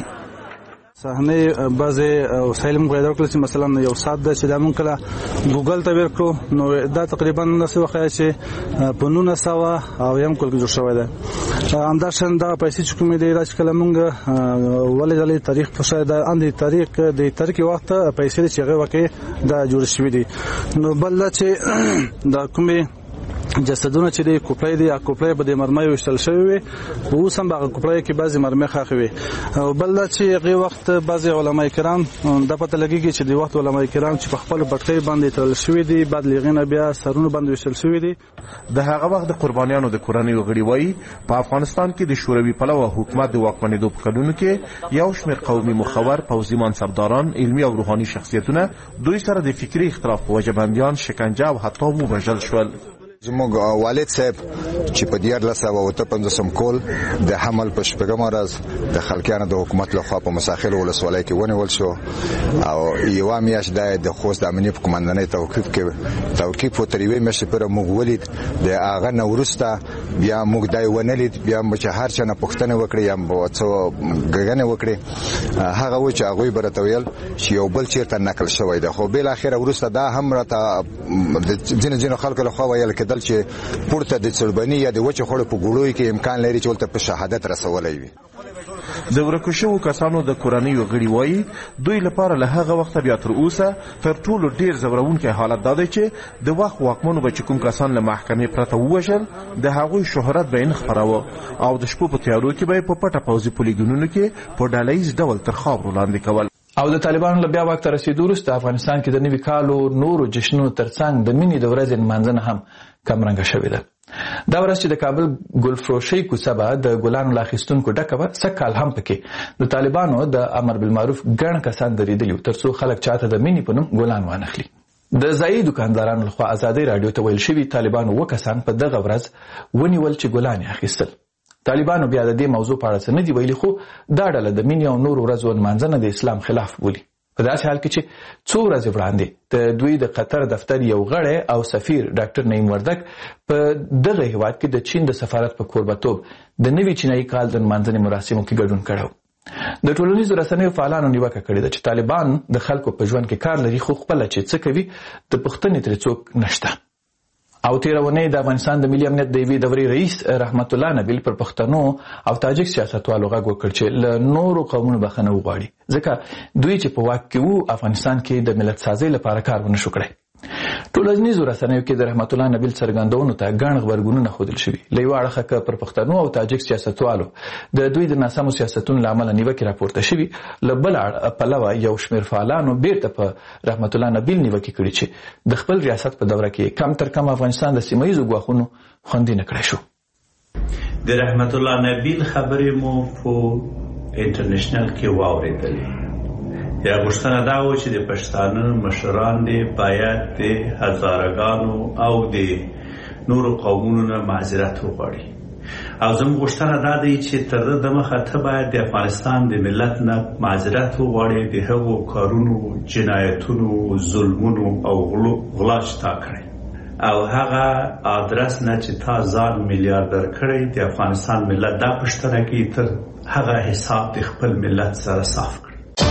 صحنه بعضې وسایل موږ پیدا کړل چې مثلا یو ساعت ده چې دا موږ کله ګوګل ته ور کړو نو دا تقریبا داسې وښیه چې په 1900 او یم کال کې جوړ شوی دی. همداشان دا پیسې چې کومې دی دا چې کله موږ ولې تاریخ په شاید اندې تاریخ وخت پیسې چې هغه واقع دا جوړ شوی دي. نو بل دا چې دا کومې جسدونه چې د کوپړې دي کوپړې به د مرمۍ وشتل شوی وي، اوس هم هغه کوپړې کې بعضې مرمۍ ښخې وي. او بل دا چې هغې وخت بعضې علما کرام دا پته لګېږي چې د وخت علما کرام چې په خپلو بټکۍ باندې تړل شوي دي، بعد له هغې نه بیا سرونو باندې وشتل شوي دي. د هغه وخت د قربانیانو د کورنیو غړي وایي په افغانستان کې د شوروي پلوه حکومت د واکمنېدو په کلونو کې یو شمېر قومي مخور، پوځي منصبداران، علمي او روحاني شخصیتونه دوی سره د فکري اختلاف په وجه بندیان، شکنجه او حتی ووژل شول. زموږ والد صاحب چې په 1955 کال د حمل په شپږم ورځ د خلقیانو د حکومت لخوا په مساخیل ولسوالۍ کې ونیول شو او یوه میاشت د خوست د امنیې په قمندانۍ توقیف و تر یوې میاشتې پورې موږ ولید. د هغه نه وروسته بیا موږ دا ونه لید، بیا چې هر چا نه پوښتنې وکړې یا څه ګڼې وکړې هغه و چې هغوی به راته ویل چې یو بل چېرته نقل شوی دی. خو بالاخره وروسته دا هم راته ځینو خلکو لخوا ویل کېدل چې پورته د سړبني یا د وچې خوړو په ګوړوي کې امکان لري چې ولته په شهادت رسولی وي. د ورکو شوو کسانو د کورنیو غړي وایي دوی لپاره له هغه وخته بیا تر اوسه تر ټولو ډیر ځورونکی حالت دا دی چې د وخت واکمنو به چې کوم کسان له محکمې پرته ووژل د هغوی شهرت به یې نه خپراوه او د شپو په تیارو کې به یې په پټه پوځي پولیګونونو کې په ډله ییز ډول تر خاورو لاندې کول. او د طالبانو له بیا واک ته رسېدو وروسته افغانستان کې د نوي کالو نورو جشنونو ترڅنګ د مینې د ورځې نمانځنه هم کمرنګه شوې ده. دا ورځ چې د کابل ګلفروشۍ کوڅه به د ګلانو له اخیستونکو ډکه وه، سږکال هم پکې د طالبانو د امر بالمعروف ګڼ کسان درېدلي وو تر څو خلک چاته د مینې په نوم ګلان وانخلي. د ځایي دکاندارانو لخوا ازادۍ راډیو ته ویل شوي طالبانو 2 کسان په دغه ورځ ونیول چې ګلان یې اخیستل. طالبانو بیا د دې موضوع په اړه څه نه دي ویلي، خو دا ډله د مینې او نورو ورځو نمانځنه د اسلام خلاف بولي. په داسې حال کې چې څو ورځې وړاندې د دوی د قطر دفتر یو غړی او سفیر ډاکټر نعیم وردک په دغه هیواد کې د چین د سفارت په کوربتوب د نوي چینایي کال د نمانځنې مراسمو کې ګډون کړی. د ټولنیزو رسنیو فعالانو نیوکه کړې ده چې طالبان د خلکو په ژوند کې کار لري، خو خپله چې څه کوي د پوښتنې ترې څوک نشته. او تیره اونۍ د افغانستان د ملي امنیت د یوې دورې رئیس رحمت الله نبیل پر پښتنو او تاجک سیاستوالو غږ وکړ چې له نورو قومونو بخښنه وغواړي ځکه دوی چې په واک کې وو افغانستان کې د ملت سازۍ لپاره کار ونه شو کړی. ټولنیزو رسنیو کې د رحمت الله نبیل څرګندونو ته ګڼ غبرګونونه ښودل شوي. له یوه اړخه که پر پښتنو او تاجک سیاستوالو د دوی د ناسمو سیاستونو له امله نیوکې راپورته شوي، له بل پلوه یو شمېر فعالانو بیرته په رحمت الله نبیل نیوکې کړي چې د خپل ریاست په دوره کې کم تر کم افغانستان د سیمه ییزو ګواښونو خوندي نه کړی شو. د رحمت الله نبیل خبرې مو په انټرنیشنل کې واورېدلې. یا غوښتنه دا و چې د پښتانه مشران دې باید د هزارګانو او د نورو قومونو نه معذرت وغواړي، او زموږ غوښتنه دا دی چې تر دې دمخه ته باید د افغانستان د ملت نه معذرت وغواړي د هغو کارونو، جنایتونو، ظلمونو او غلا چې تا کړی، او هغه ادرس نه چې تا ځان میلیاردر کړی د افغانستان ملت دا پوښتنه کوي تر هغه حساب د خپل ملت سره صاف کړي.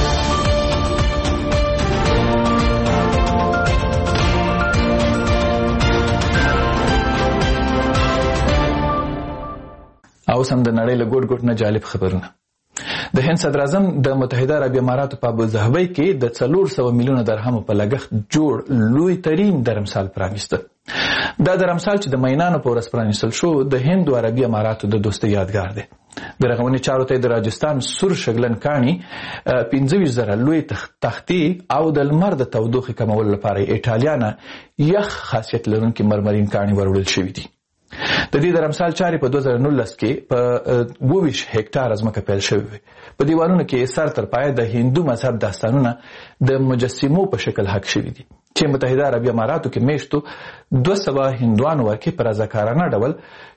او سم د نړۍ له ګوټ ګوټ نه جالب خبرونه. د هند صدر اعظم د متحده عربي اماراتو په ابوظبي کې د 400 میلیونه درهمو په لګښت جوړ لوی ترین درمسال پرانیسته. دا درمسال چې د مینانو په ورځ پرانیستل شو د هند او عربي اماراتو د دوستۍ یادګار دی. د رغونې چارو ته د راجستان سور شګلن کاڼي 25,000 لوی تختې او د لمر د تودوخې کمولو لپاره ایټالیا یخ خاصیت لرونکي مرمرین کاڼي وروړل شوي دي. د دې درمسال چارې په 2019 کې په 22 هکټار ځمکه پیل شوې وې. په دیوالونو کې سر تر پایه د هندو مذهب داستانونه د مجسمو په شکل حک شوي دي چې متحده عربي اماراتو کې میشتو 200 هندوانو ورکې په رضاکارانه ډول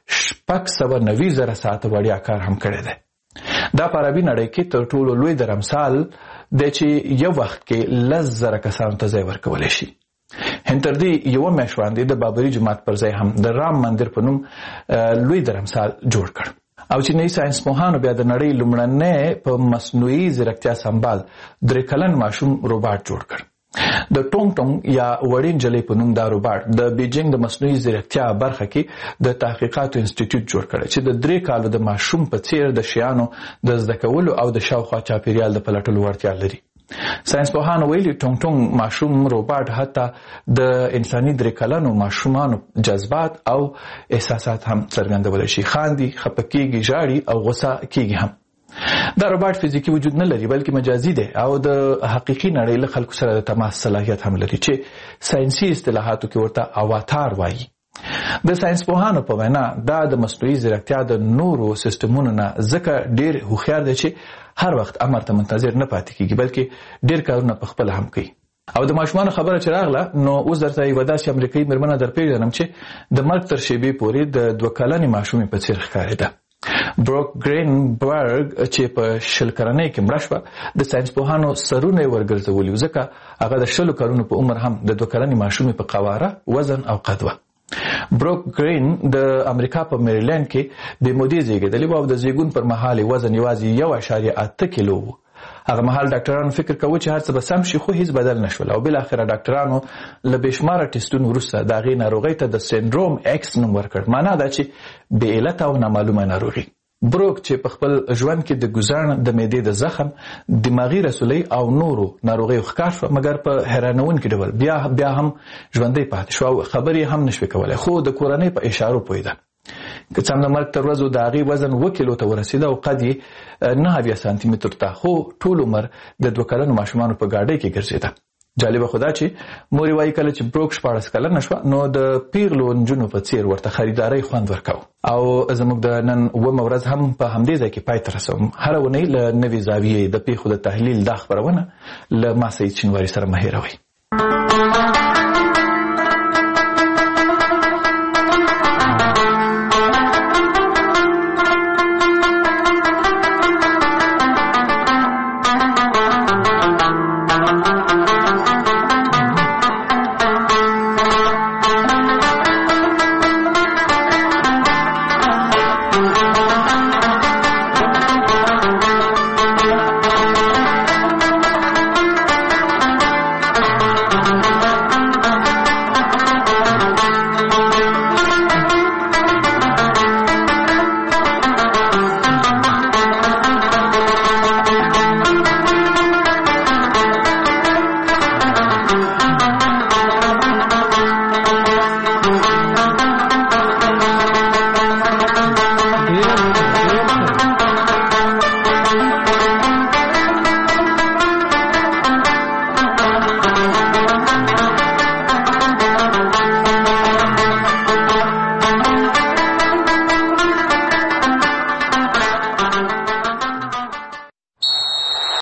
690,000 ساعت وړیا کار هم کړی دی. دا په عربي نړۍ کې تر ټولو لوی درمسال دی چې یو وخت کې 10,000 کسانو ته ځای ورکولی شي. هند تر دې یوه میاشت وړاندې د بابري جومات پر ځای هم د رام مندر په نوم لوی درمسال جوړ کړ. او چینایي ساینس پوهانو بیا د نړۍ لومړنی په مصنوعي ځیرکتیا سمبال 3 کلن ماشوم روباټ جوړ کړ. د ټونګ ټونګ یا وړین جلۍ په نوم دا روباټ د بیجینګ د مصنوعي ځیرکتیا برخه کې د تحقیقاتو انسټیټیوټ جوړ کړی چې د 3 کالو د ماشوم په څیر د شیانو د زده کولو او د شاوخوا چاپیریال د پلټلو وړتیا لري. ساینس پوهانو ویلي ټونګ ټونګ ماشوم روباټ حتی د انساني 3 کلنو ماشومانو جذبات او احساسات هم څرګندولی شي. خاندي، خفه کیږي، ژاړي او غوسه کیږي هم. دا روباټ فزیکي وجود نه لري بلکې مجازي دی او د حقیقي نړۍ له خلکو سره د تماس صلاحیت هم لري چې ساینسي اصطلاحاتو کې ورته اواتار وایي. د ساینس پوهانو په وینا دا د مصنوعي ځیرکتیا د نورو سیستمونو نه ځکه ډیر هوښیار دی چې هر وخت امر ته منتظر نه پاتې کیږي بلکې ډیر کارونه په خپل هم کوي. او د ماشومانو خبره چې راغله نو اوس درته یوه داسې امریکایي مېرمنه درپېژنم چې د مرګ تر شېبې پورې د 2 کلنې ماشومې په څېر ښکارېده. بروک ګرینبرګ چې په 20 کلنۍ کې مړه شوه د ساینس پوهانو سرونه یې ورګرځولي وو ځکه هغه د 20 کلونو په عمر هم د 2 کلنې ماشومې په قواره، وزن او قد وه. بروک ګرین د امریکا په میریلند کې بې مودې زیږېدلی و او د زیږون پر مهال وزن یوازې 1.8 کیلو و. هغه مهال ډاکټرانو فکر کوي چې هر څه به سم شي خو هیڅ بدل نشول او بالاخره ډاکټرانو له بېشماره ټسټونو وروسته د هغې ناروغۍ ته د سینډروم ایکس نوم ورکړ. معنا دا چې بې علته او نامعلومه ناروغي. بروک چې په خپل ژوند کې د ګوزاڼ د معدې د زخم، دماغي رسولۍ او نورو ناروغیو ښکار شوه مګر په حیرانونکي ډول بیا هم ژوندی پاتې شوه او خبرې هم نشوې کولی خو د کورنۍ په اشارو پوهېده. که څه هم د مرګ تر ورځو د هغې وزن 2 کیلو ته ورسېده او قد یې 9 سانتي متر ته خو ټول عمر د 2 کلنو ماشومانو په ګاډۍ کې ګرځېده. جالبه خو دا چې مور یې وایي کله چې بروک 14 کلنه شوه نو د پیغلو نجونو په څېر ورته خریدارۍ خوند ورکاو. او زموږ د نن 9مه ورځ هم په همدې ځای کې پای ته رسوم. هره اونۍ له نوې زاویې د پیښو د تحلیل دا خپرونه له ما سعید شینواري سره مه هېروئ.